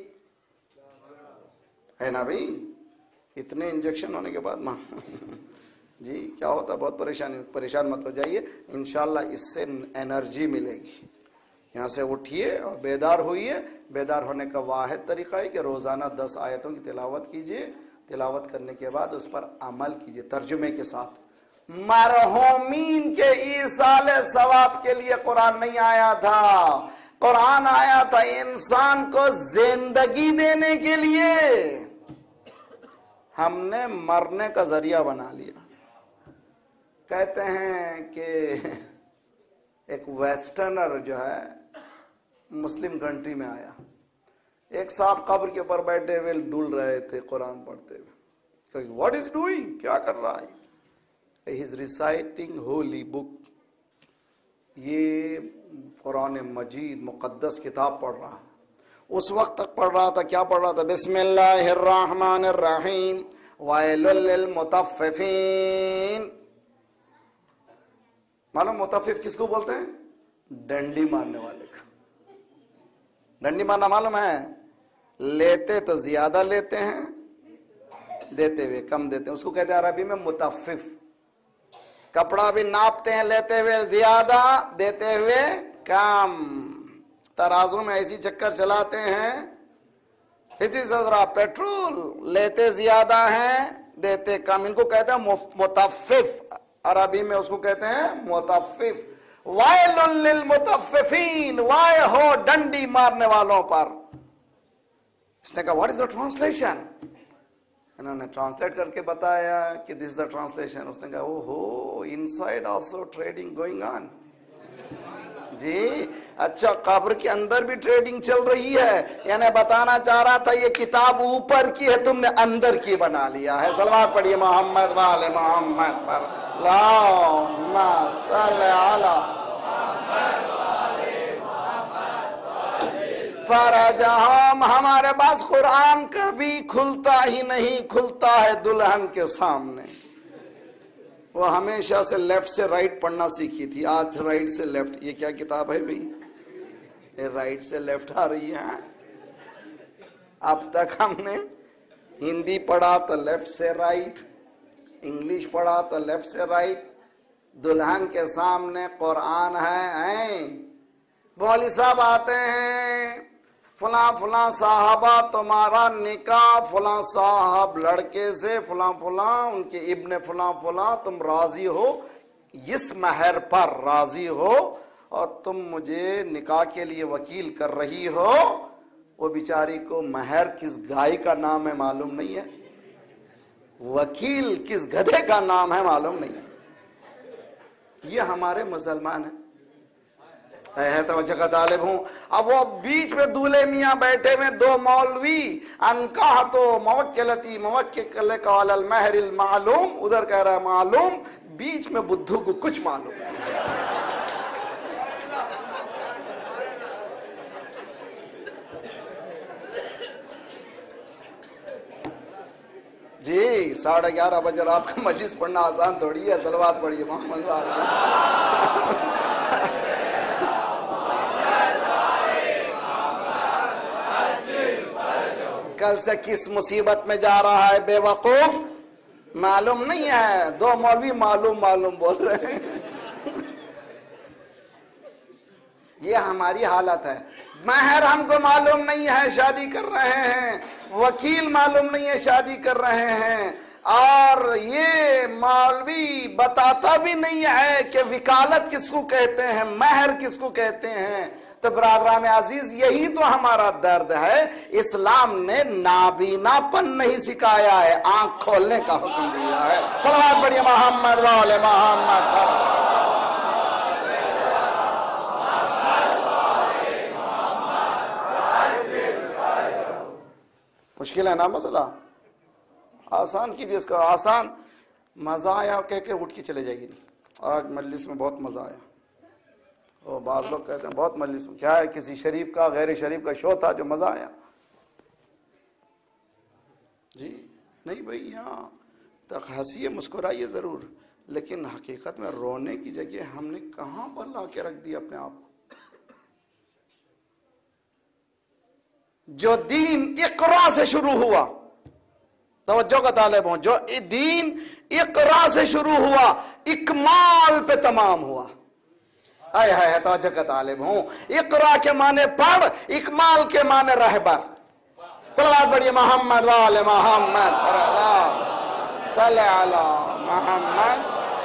ہے نا بھئی؟ اتنے انجیکشن ہونے کے بعد ماں جی کیا ہوتا، بہت پریشانی، پریشان مت ہو جائیے، انشاءاللہ اس سے انرجی ملے گی۔ یہاں سے اٹھیے اور بیدار ہوئیے۔ بیدار ہونے کا واحد طریقہ ہے کہ روزانہ دس آیتوں کی تلاوت کیجئے، تلاوت کرنے کے بعد اس پر عمل کیجئے ترجمے کے ساتھ۔ مرحومین کے ایصال ثواب کے لیے قرآن نہیں آیا تھا، قرآن آیا تھا انسان کو زندگی دینے کے لیے۔ ہم نے مرنے کا ذریعہ بنا لیا۔ کہتے ہیں کہ ایک ویسٹرنر جو ہے مسلم کنٹری میں آیا، ایک صاحب قبر کے اوپر بیٹھے ہوئے ڈول رہے تھے قرآن پڑھتے ہوئے۔ واٹ از ڈوئنگ، کیا کر رہا ہے؟ ہی از ریسائٹنگ ہولی بک، یہ قرآن مجید مقدس کتاب پڑھ رہا۔ اس وقت تک پڑھ رہا تھا، کیا پڑھ رہا تھا؟ بسم اللہ الرحمن الرحیم ویل للمطففین۔ معلوم مطفف کس کو بولتے ہیں؟ ڈنڈی مارنے والے کا۔ ڈنڈی مارنا معلوم ہے؟ لیتے تو زیادہ لیتے ہیں، دیتے ہوئے کم دیتے ہیں، اس کو کہتے ہیں عربی میں مطفف۔ کپڑا بھی ناپتے ہیں، لیتے ہوئے زیادہ دیتے ہوئے کم۔ ترازو میں ایسی چکر چلاتے ہیں، اسی طرح پیٹرول لیتے زیادہ ہیں دیتے کم، ان کو کہتے ہیں مطفف۔ عربی میں اس کو کہتے ہیں مطفف۔ وائل للمطففین، وائے ہو ڈنڈی مارنے والوں پر۔ اس نے کہا واٹ از دا ٹرانسلیشن؟ انہوں نے ٹرانسلیٹ کر کے بتایا کہ دس از دا ٹرانسلیشن۔ اس نے کہا او ہو، inside also trading going on. جی اچھا، قبر کے اندر بھی ٹریڈنگ چل رہی ہے، یعنی بتانا چاہ رہا تھا یہ کتاب اوپر کی ہے، تم نے اندر کی بنا لیا ہے۔ صلوات پڑھیے محمد والے محمد پر۔ اللہم صلی علی فرجہم۔ ہمارے پاس قرآن کبھی کھلتا ہی نہیں، کھلتا ہے دلہن کے سامنے۔ وہ ہمیشہ سے لیفٹ سے رائٹ پڑھنا سیکھی تھی، آج رائٹ سے لیفٹ۔ یہ کیا کتاب ہے بھئی؟ یہ رائٹ سے لیفٹ آ رہی ہے۔ اب تک ہم نے ہندی پڑھا تو لیفٹ سے رائٹ، انگلش پڑھا تو لیفٹ سے رائٹ۔ دلہن کے سامنے قرآن ہے۔ مولوی صاحب آتے ہیں، فلاں فلاں صاحبہ تمہارا نکاح فلاں صاحب لڑکے سے، فلاں فلاں ان کے ابن فلاں فلاں، تم راضی ہو، اس مہر پر راضی ہو، اور تم مجھے نکاح کے لیے وکیل کر رہی ہو۔ وہ بیچاری کو مہر کس گائے کا نام ہے معلوم نہیں ہے، وکیل کس گدھے کا نام ہے معلوم نہیں ہے۔ یہ ہمارے مسلمان ہیں، ہے توجہ کا طالب ہوں۔ اب وہ بیچ میں دولے میاں بیٹھے میں دو مولوی، انکاہ تو موکلتی موکل قال المہر المعلوم، ادھر کہہ رہا ہے معلوم، بیچ میں بدھو کو کچھ معلوم ہے۔ جی ساڑھے گیارہ بجے رات کا مجلس پڑھنا آسان تھوڑی ہے. صلوات پڑھیے محمد والے. کل سے کس مصیبت میں جا رہا ہے بے وقوف معلوم نہیں ہے. دو مولوی معلوم معلوم بول رہے ہیں. یہ ہماری حالت ہے. مہر ہم کو معلوم نہیں ہے شادی کر رہے ہیں, وکیل معلوم نہیں ہے شادی کر رہے ہیں, اور یہ مولوی بتاتا بھی نہیں ہے کہ وکالت کس کو کہتے ہیں, مہر کس کو کہتے ہیں. تو برادران عزیز یہی تو ہمارا درد ہے. اسلام نے نابینا پن نہیں سکھایا ہے, آنکھ کھولنے کا حکم دیا ہے. صلوات پڑھیے محمد وآل محمد. مشکل ہے نا مسئلہ, آسان کیجیے اس کا. آسان مزہ آیا کہہ کے اٹھ کے چلے جائیے. نہیں آج مجلس میں بہت مزہ آیا. اور بعض لوگ کہتے ہیں بہت مجلس میں کیا ہے, کسی شریف کا غیر شریف کا شو تھا جو مزہ آیا. جی نہیں بھائی, یہاں تک ہنسیے مسکرائیے ضرور, لیکن حقیقت میں رونے کی جگہ ہم نے کہاں پر لا کے رکھ دی اپنے آپ کو. جو دین اقرا سے شروع ہوا, توجہ کا طالب ہوں, جو دین اقرا سے شروع ہوا اکمال پہ تمام ہوا. آئے ہائے توجہ کا طالب ہوں. اقرا کے معنی پڑھ, اکمال کے معنی رہبر. صلوات پڑھیے محمد وآل محمد. صلی علی محمد.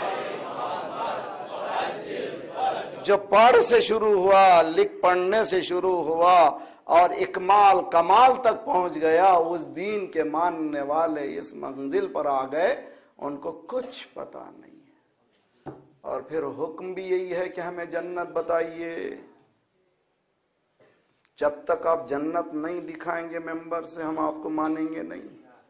جو پڑھ سے شروع ہوا, لکھ پڑھنے سے شروع ہوا اور اکمال کمال تک پہنچ گیا, اس دین کے ماننے والے اس منزل پر آ گئے, ان کو کچھ پتا نہیں ہے. اور پھر حکم بھی یہی ہے کہ ہمیں جنت بتائیے. جب تک آپ جنت نہیں دکھائیں گے ممبر سے, ہم آپ کو مانیں گے نہیں.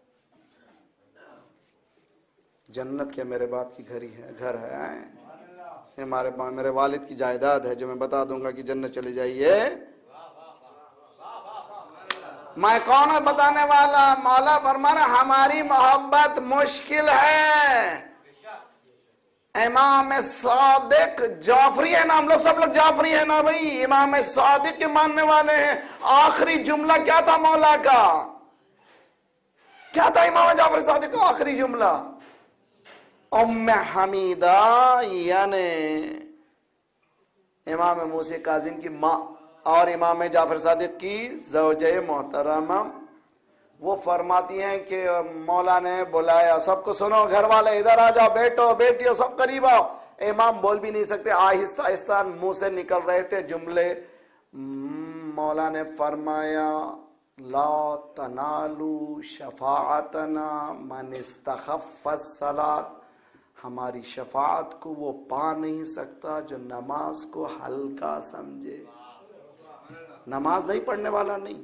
جنت کیا میرے باپ کی گھر ہی ہے, گھر ہے, ہمارے میرے والد کی جائیداد ہے جو میں بتا دوں گا کہ جنت چلے جائیے. میں کون ہے بتانے والا؟ مولا فرمانا ہماری محبت مشکل ہے. امام صادق جعفری ہے نا, ہم لوگ سب لوگ جعفری ہے نا بھائی, امام صادق کے ماننے والے ہیں. آخری جملہ کیا تھا مولا کا؟ کیا تھا امام جعفر صادق کا آخری جملہ؟ ام حمیدہ یعنی امام موسی کاظم کی ماں اور امام جعفر صادق کی زوجہ محترمہ, وہ فرماتی ہیں کہ مولا نے بلایا, سب کو سنو, گھر والے ادھر آ جاؤ, بیٹو بیٹیو سب قریب آؤ. امام بول بھی نہیں سکتے, آہستہ آہستہ منہ سے نکل رہے تھے جملے. مولا نے فرمایا لا تنالوا شفاعتنا من استخف الصلاۃ. ہماری شفاعت کو وہ پا نہیں سکتا جو نماز کو ہلکا سمجھے. نماز نہیں پڑھنے والا نہیں,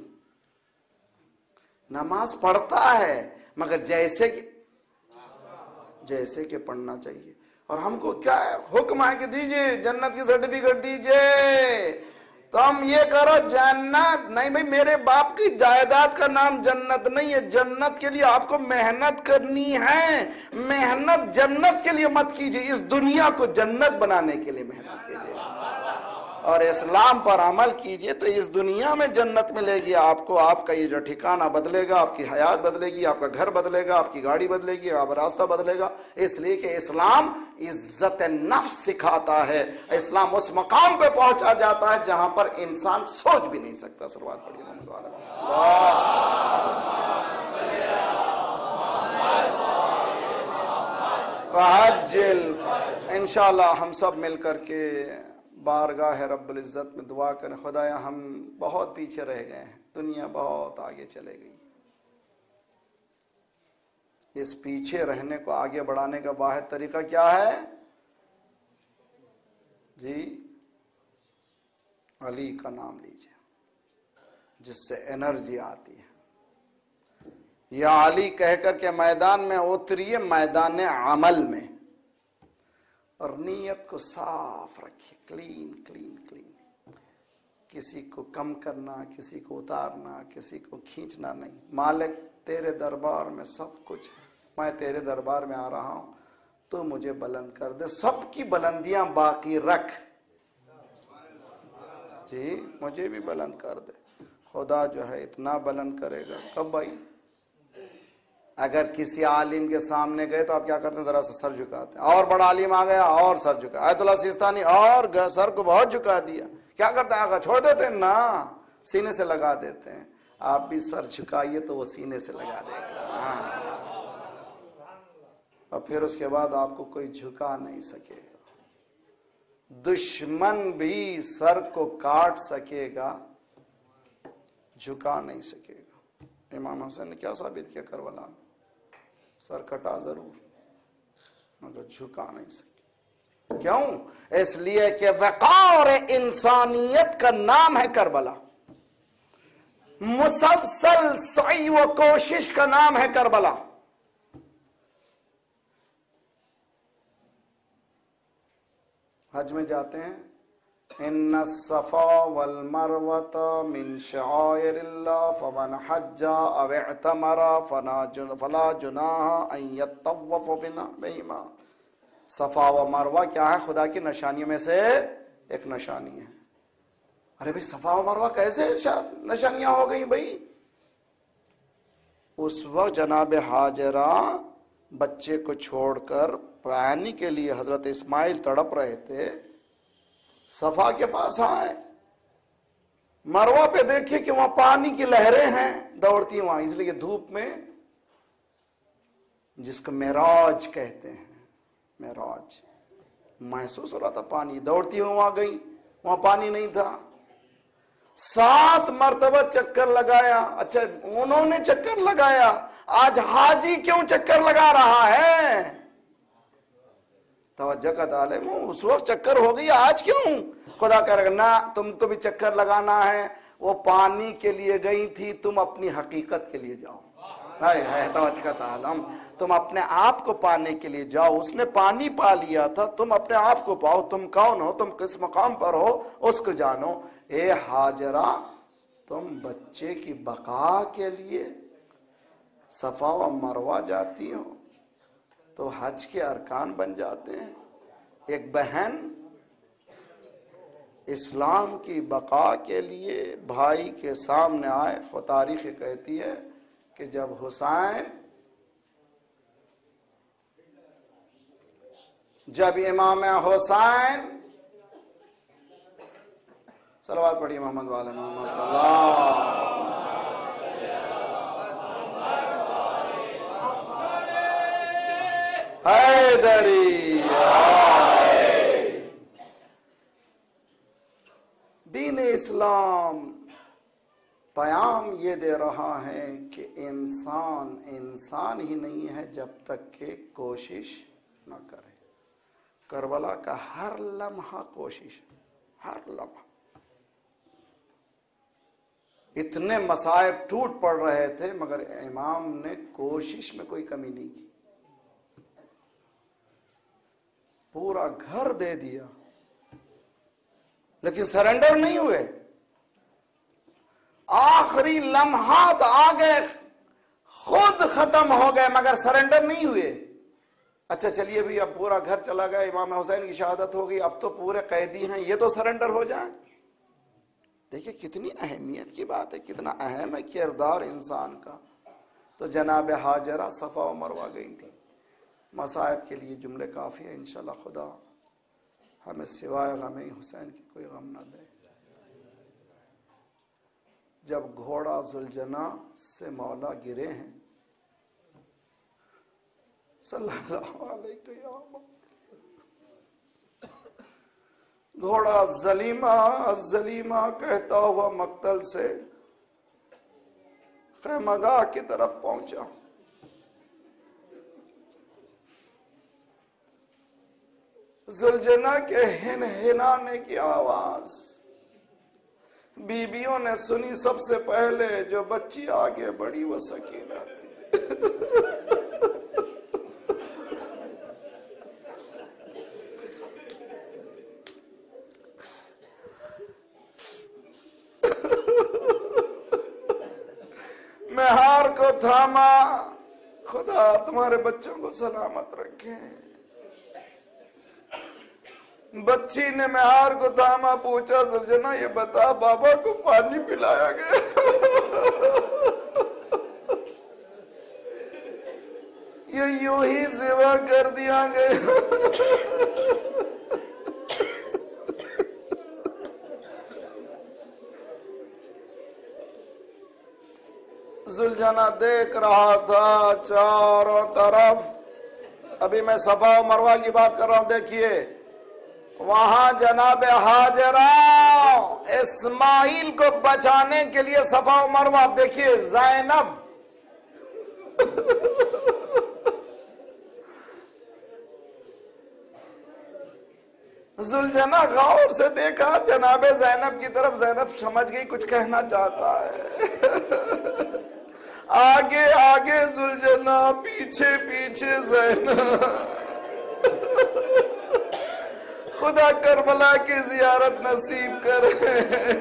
نماز پڑھتا ہے مگر جیسے کہ جیسے کہ پڑھنا چاہیے. اور ہم کو کیا ہے, حکم ہے کہ دیجئے جنت کی سرٹیفکیٹ دیجئے, تم یہ کرو جنت. نہیں بھئی, میرے باپ کی جائیداد کا نام جنت نہیں ہے. جنت کے لیے آپ کو محنت کرنی ہے. محنت جنت کے لیے مت کیجئے, اس دنیا کو جنت بنانے کے لیے محنت کیجئے اور اسلام پر عمل کیجئے تو اس دنیا میں جنت ملے گی آپ کو. آپ کا یہ جو ٹھکانہ بدلے گا, آپ کی حیات بدلے گی, آپ کا گھر بدلے گا, آپ کی گاڑی بدلے گی, آپ کا راستہ بدلے گا. اس لیے کہ اسلام عزت نفس سکھاتا ہے. اسلام اس مقام پہ پہنچا جاتا ہے جہاں پر انسان سوچ بھی نہیں سکتا. صلوات پڑھیے محمد والا. وعجل. انشاءاللہ ہم سب مل کر کے بارگاہ رب العزت میں دعا کریں, خدایا ہم بہت پیچھے رہ گئے ہیں, دنیا بہت آگے چلے گئی. اس پیچھے رہنے کو آگے بڑھانے کا واحد طریقہ کیا ہے جی؟ علی کا نام لیجئے, جس سے انرجی آتی ہے. یا علی کہہ کر کے میدان میں اتریے, میدان عمل میں, اور نیت کو صاف رکھیے, کلین کلین کلین. کسی کو کم کرنا, کسی کو اتارنا, کسی کو کھینچنا نہیں. مالک تیرے دربار میں سب کچھ ہے, میں تیرے دربار میں آ رہا ہوں، تو مجھے بلند کر دے، سب کی بلندیاں باقی رکھ، جی مجھے بھی بلند کر دے۔ خدا جو ہے اتنا بلند کرے گا کب بھائی؟ اگر کسی عالم کے سامنے گئے تو آپ کیا کرتے ہیں؟ ذرا سا سر جھکاتے ہیں، اور بڑا عالم آ گیا اور سر جھکا، آیت اللہ سیستانی اور سر کو بہت جھکا دیا، کیا کرتے ہیں؟ آگا چھوڑ دیتے ہیں نا، سینے سے لگا دیتے ہیں۔ آپ بھی سر جھکائیے تو وہ سینے سے لگا دے گا، اور پھر اس کے بعد آپ کو کوئی جھکا نہیں سکے گا، دشمن بھی سر کو کاٹ سکے گا، جھکا نہیں سکے گا۔ امام حسین نے کیا ثابت کیا کربلا میں؟ سر کٹا ضرور مگر جھکا نہیں سکے۔ کیوں؟ اس لیے کہ وقار انسانیت کا نام ہے کربلا، مسلسل سعی و کوشش کا نام ہے کربلا۔ حج میں جاتے ہیں، ان الصفا والمروۃ من شعائر اللہ فمن حج او اعتمر فلا جناح ان یطوف بہما۔ صفا و مروہ کیا ہے؟ خدا کی نشانیوں میں سے ایک نشانی ہے۔ ارے بھئی صفا و مروہ کیسے نشانیاں ہو گئیں بھئی؟ اس وقت جناب حاجرہ بچے کو چھوڑ کر پانی کے لیے حضرت اسماعیل تڑپ رہے تھے، صفا کے پاس آئے، مروہ پہ دیکھے کہ وہاں پانی کی لہریں ہیں دوڑتی وہاں، اس لیے دھوپ میں جس کو معراج کہتے ہیں، معراج محسوس ہو رہا تھا، پانی دوڑتی ہوئی وہاں گئی، وہاں پانی نہیں تھا، سات مرتبہ چکر لگایا۔ اچھا انہوں نے چکر لگایا، آج حاجی کیوں چکر لگا رہا ہے؟ توجہ کا طالب ہوں، اس وقت چکر ہو گئی، آج کیوں؟ خدا کہہ رہا نہ تم کو بھی چکر لگانا ہے، وہ پانی کے لیے گئی تھی، تم اپنی حقیقت کے لیے جاؤ۔ ہے توجہ کا تعلم، تم اپنے آپ کو پانے کے لیے جاؤ، اس نے پانی پا لیا تھا، تم اپنے آپ کو پاؤ، تم کون ہو، تم کس مقام پر ہو اس کو جانو۔ اے حاجرہ تم بچے کی بقا کے لیے صفا و مروہ جاتی ہو تو حج کے ارکان بن جاتے ہیں۔ ایک بہن اسلام کی بقا کے لیے بھائی کے سامنے آئے، خود تاریخ کہتی ہے کہ جب حسین جب امام حسین صلوات پڑھیے محمد والے محمد اللہ حیدری دین اسلام پیام یہ دے رہا ہے کہ انسان انسان ہی نہیں ہے جب تک کہ کوشش نہ کرے۔ کربلا کا ہر لمحہ کوشش، ہر لمحہ۔ اتنے مصائب ٹوٹ پڑ رہے تھے مگر امام نے کوشش میں کوئی کمی نہیں کی، پورا گھر دے دیا لیکن سرنڈر نہیں ہوئے۔ آخری لمحات آگئے، خود ختم ہو گئے مگر سرنڈر نہیں ہوئے۔ اچھا چلیے بھی اب پورا گھر چلا گیا، امام حسین کی شہادت ہو گئی، اب تو پورے قیدی ہیں، یہ تو سرنڈر ہو جائیں۔ دیکھیں کتنی اہمیت کی بات ہے، کتنا اہم ہے کردار انسان کا۔ تو جناب حاجرہ صفا و مروہ گئی تھی۔ مصائب کے لیے جملے کافی ہیں، انشاءاللہ خدا ہمیں سوائے غم حسین کی کوئی غم نہ دے۔ جب گھوڑا ذوالجناح سے مولا گرے ہیں صلی اللہ علیہ وسلم، گھوڑا زلیمہ زلیمہ کہتا ہوا مقتل سے خیمہ گاہ کی طرف پہنچا۔ ذوالجناح کے ہن ہنانے کی آواز بیبیوں نے سنی، سب سے پہلے جو بچی آگے بڑی وہ سکینہ تھی۔ مہار کو تھاما، خدا تمہارے بچوں کو سلامت رکھے۔ بچی نے مہار کو تھاما، پوچھا زلجنا یہ بتا بابا کو پانی پلایا گیا؟ یہ یوں ہی ذبح کر دیا گیا؟ زلجنا دیکھ رہا تھا چاروں طرف۔ ابھی میں صفا و مروہ کی بات کر رہا ہوں، دیکھیے وہاں جناب ہاجرہ اسماعیل کو بچانے کے لیے صفا و مروہ، آپ دیکھیے زینب زلجنا غور سے دیکھا جناب زینب کی طرف، زینب سمجھ گئی کچھ کہنا چاہتا ہے۔ آگے آگے زلجنا، پیچھے پیچھے زینب۔ خدا کربلا کی زیارت نصیب کرے۔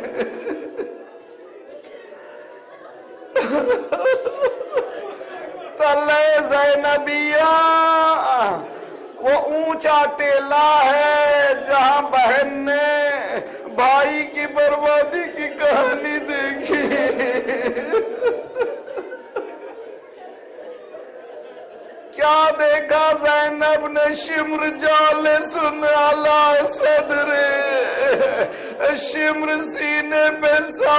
تلے زینبیہ وہ اونچا ٹیلا ہے جہاں بہن نے بھائی کی بربادی کی کہانی دیکھی۔ کیا دیکھا زینب نے؟ شمر جالسن علی صدر، شمر سینے پہ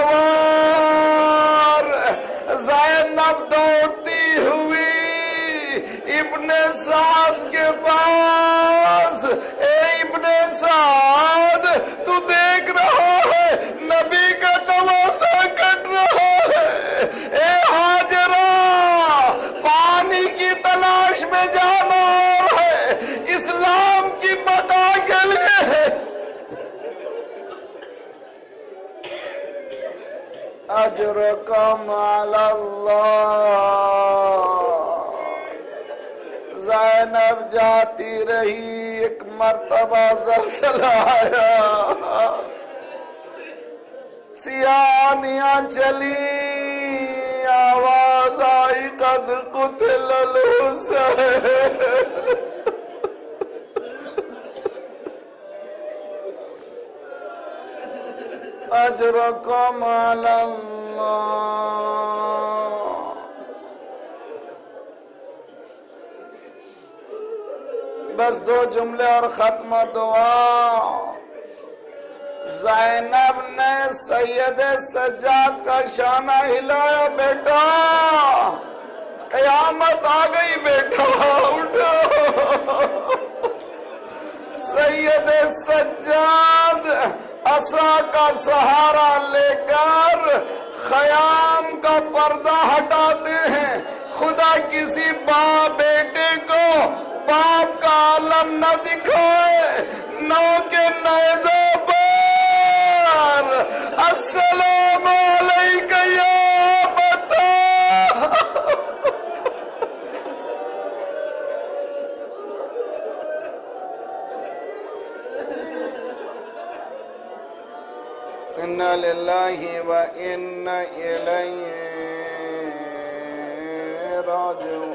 سوار، زینب دوڑتی ہوئی ابن سعد کے پاس۔ اے ابن سعد، تو دیکھ رہا ہے نبی کا نواسہ کٹ رہا ہے۔ اے ہاجرہ، پانی کی تلاش میں جانا اور ہے، اسلام کی بقا کے لیے ہے۔ اجرکم علی اللہ۔ زینب جاتی رہی، ایک مرتبہ زلزلہ آیا، سیاہ آندیاں چلی، آواز آئی قد قتل الحسین۔ اجرکم علی اللہ۔ بس دو جملے اور ختم دعا۔ زینب نے سید سجاد کا شانہ ہلایا، بیٹا قیامت آ گئی، بیٹا اٹھو۔ سید سجاد عصا کا سہارا لے کر خیام کا پردہ ہٹاتے ہیں۔ خدا کسی باپ بیٹے کو باپ کا عالم نہ دکھائے، نو کے نیزے پر السلام علیکہ یا بتا۔ اِنَّا لِلَّهِ وَإِنَّا إِلَيْهِ راجعون۔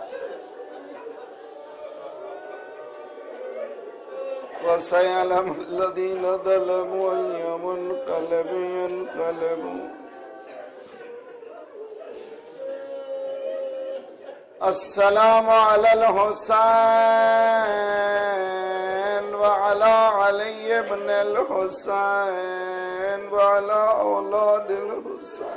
وَسَيَعْلَمُ الَّذِينَ ظَلَمُوا أَيَّ مُنقَلَبٍ يَنقَلِبُونَ۔ السلام علی الحسین وعلی علی ابن الحسین وعلی اولاد الحسین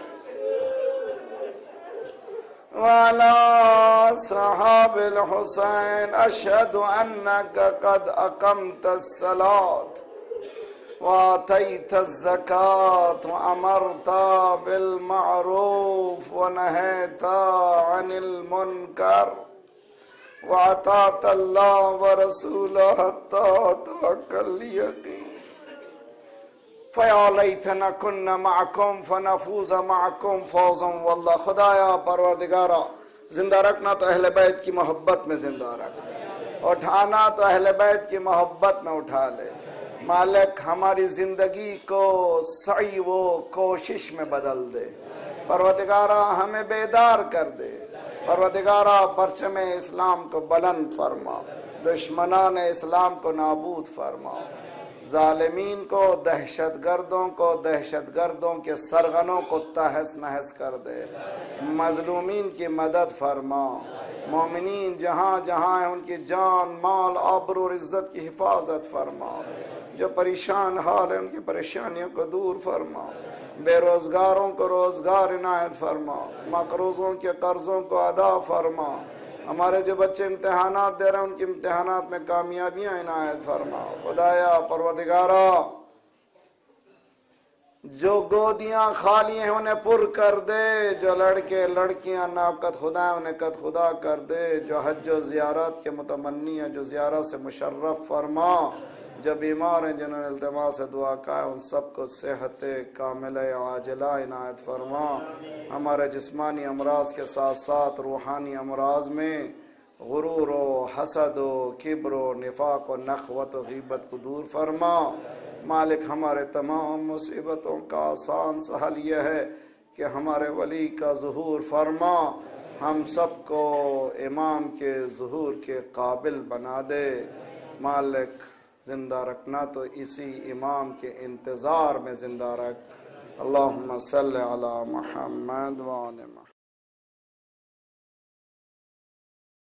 وعلی صحاب الحسین۔ اشہد انک قد اقمت الصلاة وآتیت الزکاة وامرت بالمعروف ونہیت عن المنکر وعطاعت اللہ ورسولہ حتی اتاک الیقین۔ فیا لیتنا کنا معکم فنفوز معکم فوزا واللہ۔ خدایا پروردگارا، زندہ رکھنا تو اہل بیت کی محبت میں زندہ رکھ، اٹھانا تو اہل بیت کی محبت میں اٹھا لے۔ مالک ہماری زندگی کو سعی و کوشش میں بدل دے، پروردگارا ہمیں بیدار کر دے، پروردگارا پرچم اسلام کو بلند فرما، دشمنان اسلام کو نابود فرما، ظالمین کو، دہشت گردوں کو، دہشت گردوں کے سرغنوں کو تہس نہس کر دے، مظلومین کی مدد فرما، مومنین جہاں جہاں ہیں ان کی جان مال آبرو اور عزت کی حفاظت فرما، جو پریشان حال ہیں ان کی پریشانیوں کو دور فرما، بے روزگاروں کو روزگار عنایت فرما، مقروضوں کے قرضوں کو ادا فرما، ہمارے جو بچے امتحانات دے رہے ہیں ان کی امتحانات میں کامیابیاں عنایت فرما۔ خدایا پروردگارا جو گودیاں خالی ہیں انہیں پر کر دے، جو لڑکے لڑکیاں ناقد خدا ہیں انہیں قد خدا کر دے، جو حج و زیارت کے متمنی ہیں جو زیارت سے مشرف فرما، جو بیمار ہیں جنہوں نے التماس سے دعا کا ہے ان سب کو صحت کاملہ عاجلہ عنایت فرما، ہمارے جسمانی امراض کے ساتھ ساتھ روحانی امراض میں غرور و حسد و کبر و نفاق و نخوت و غیبت کو دور فرما۔ مالک ہمارے تمام مصیبتوں کا آسان سہل یہ ہے کہ ہمارے ولی کا ظہور فرما، ہم سب کو امام کے ظہور کے قابل بنا دے۔ مالک زندہ رکھنا تو اسی امام کے انتظار میں زندہ رکھ۔ اللہم صلی علی محمد وآل محمد۔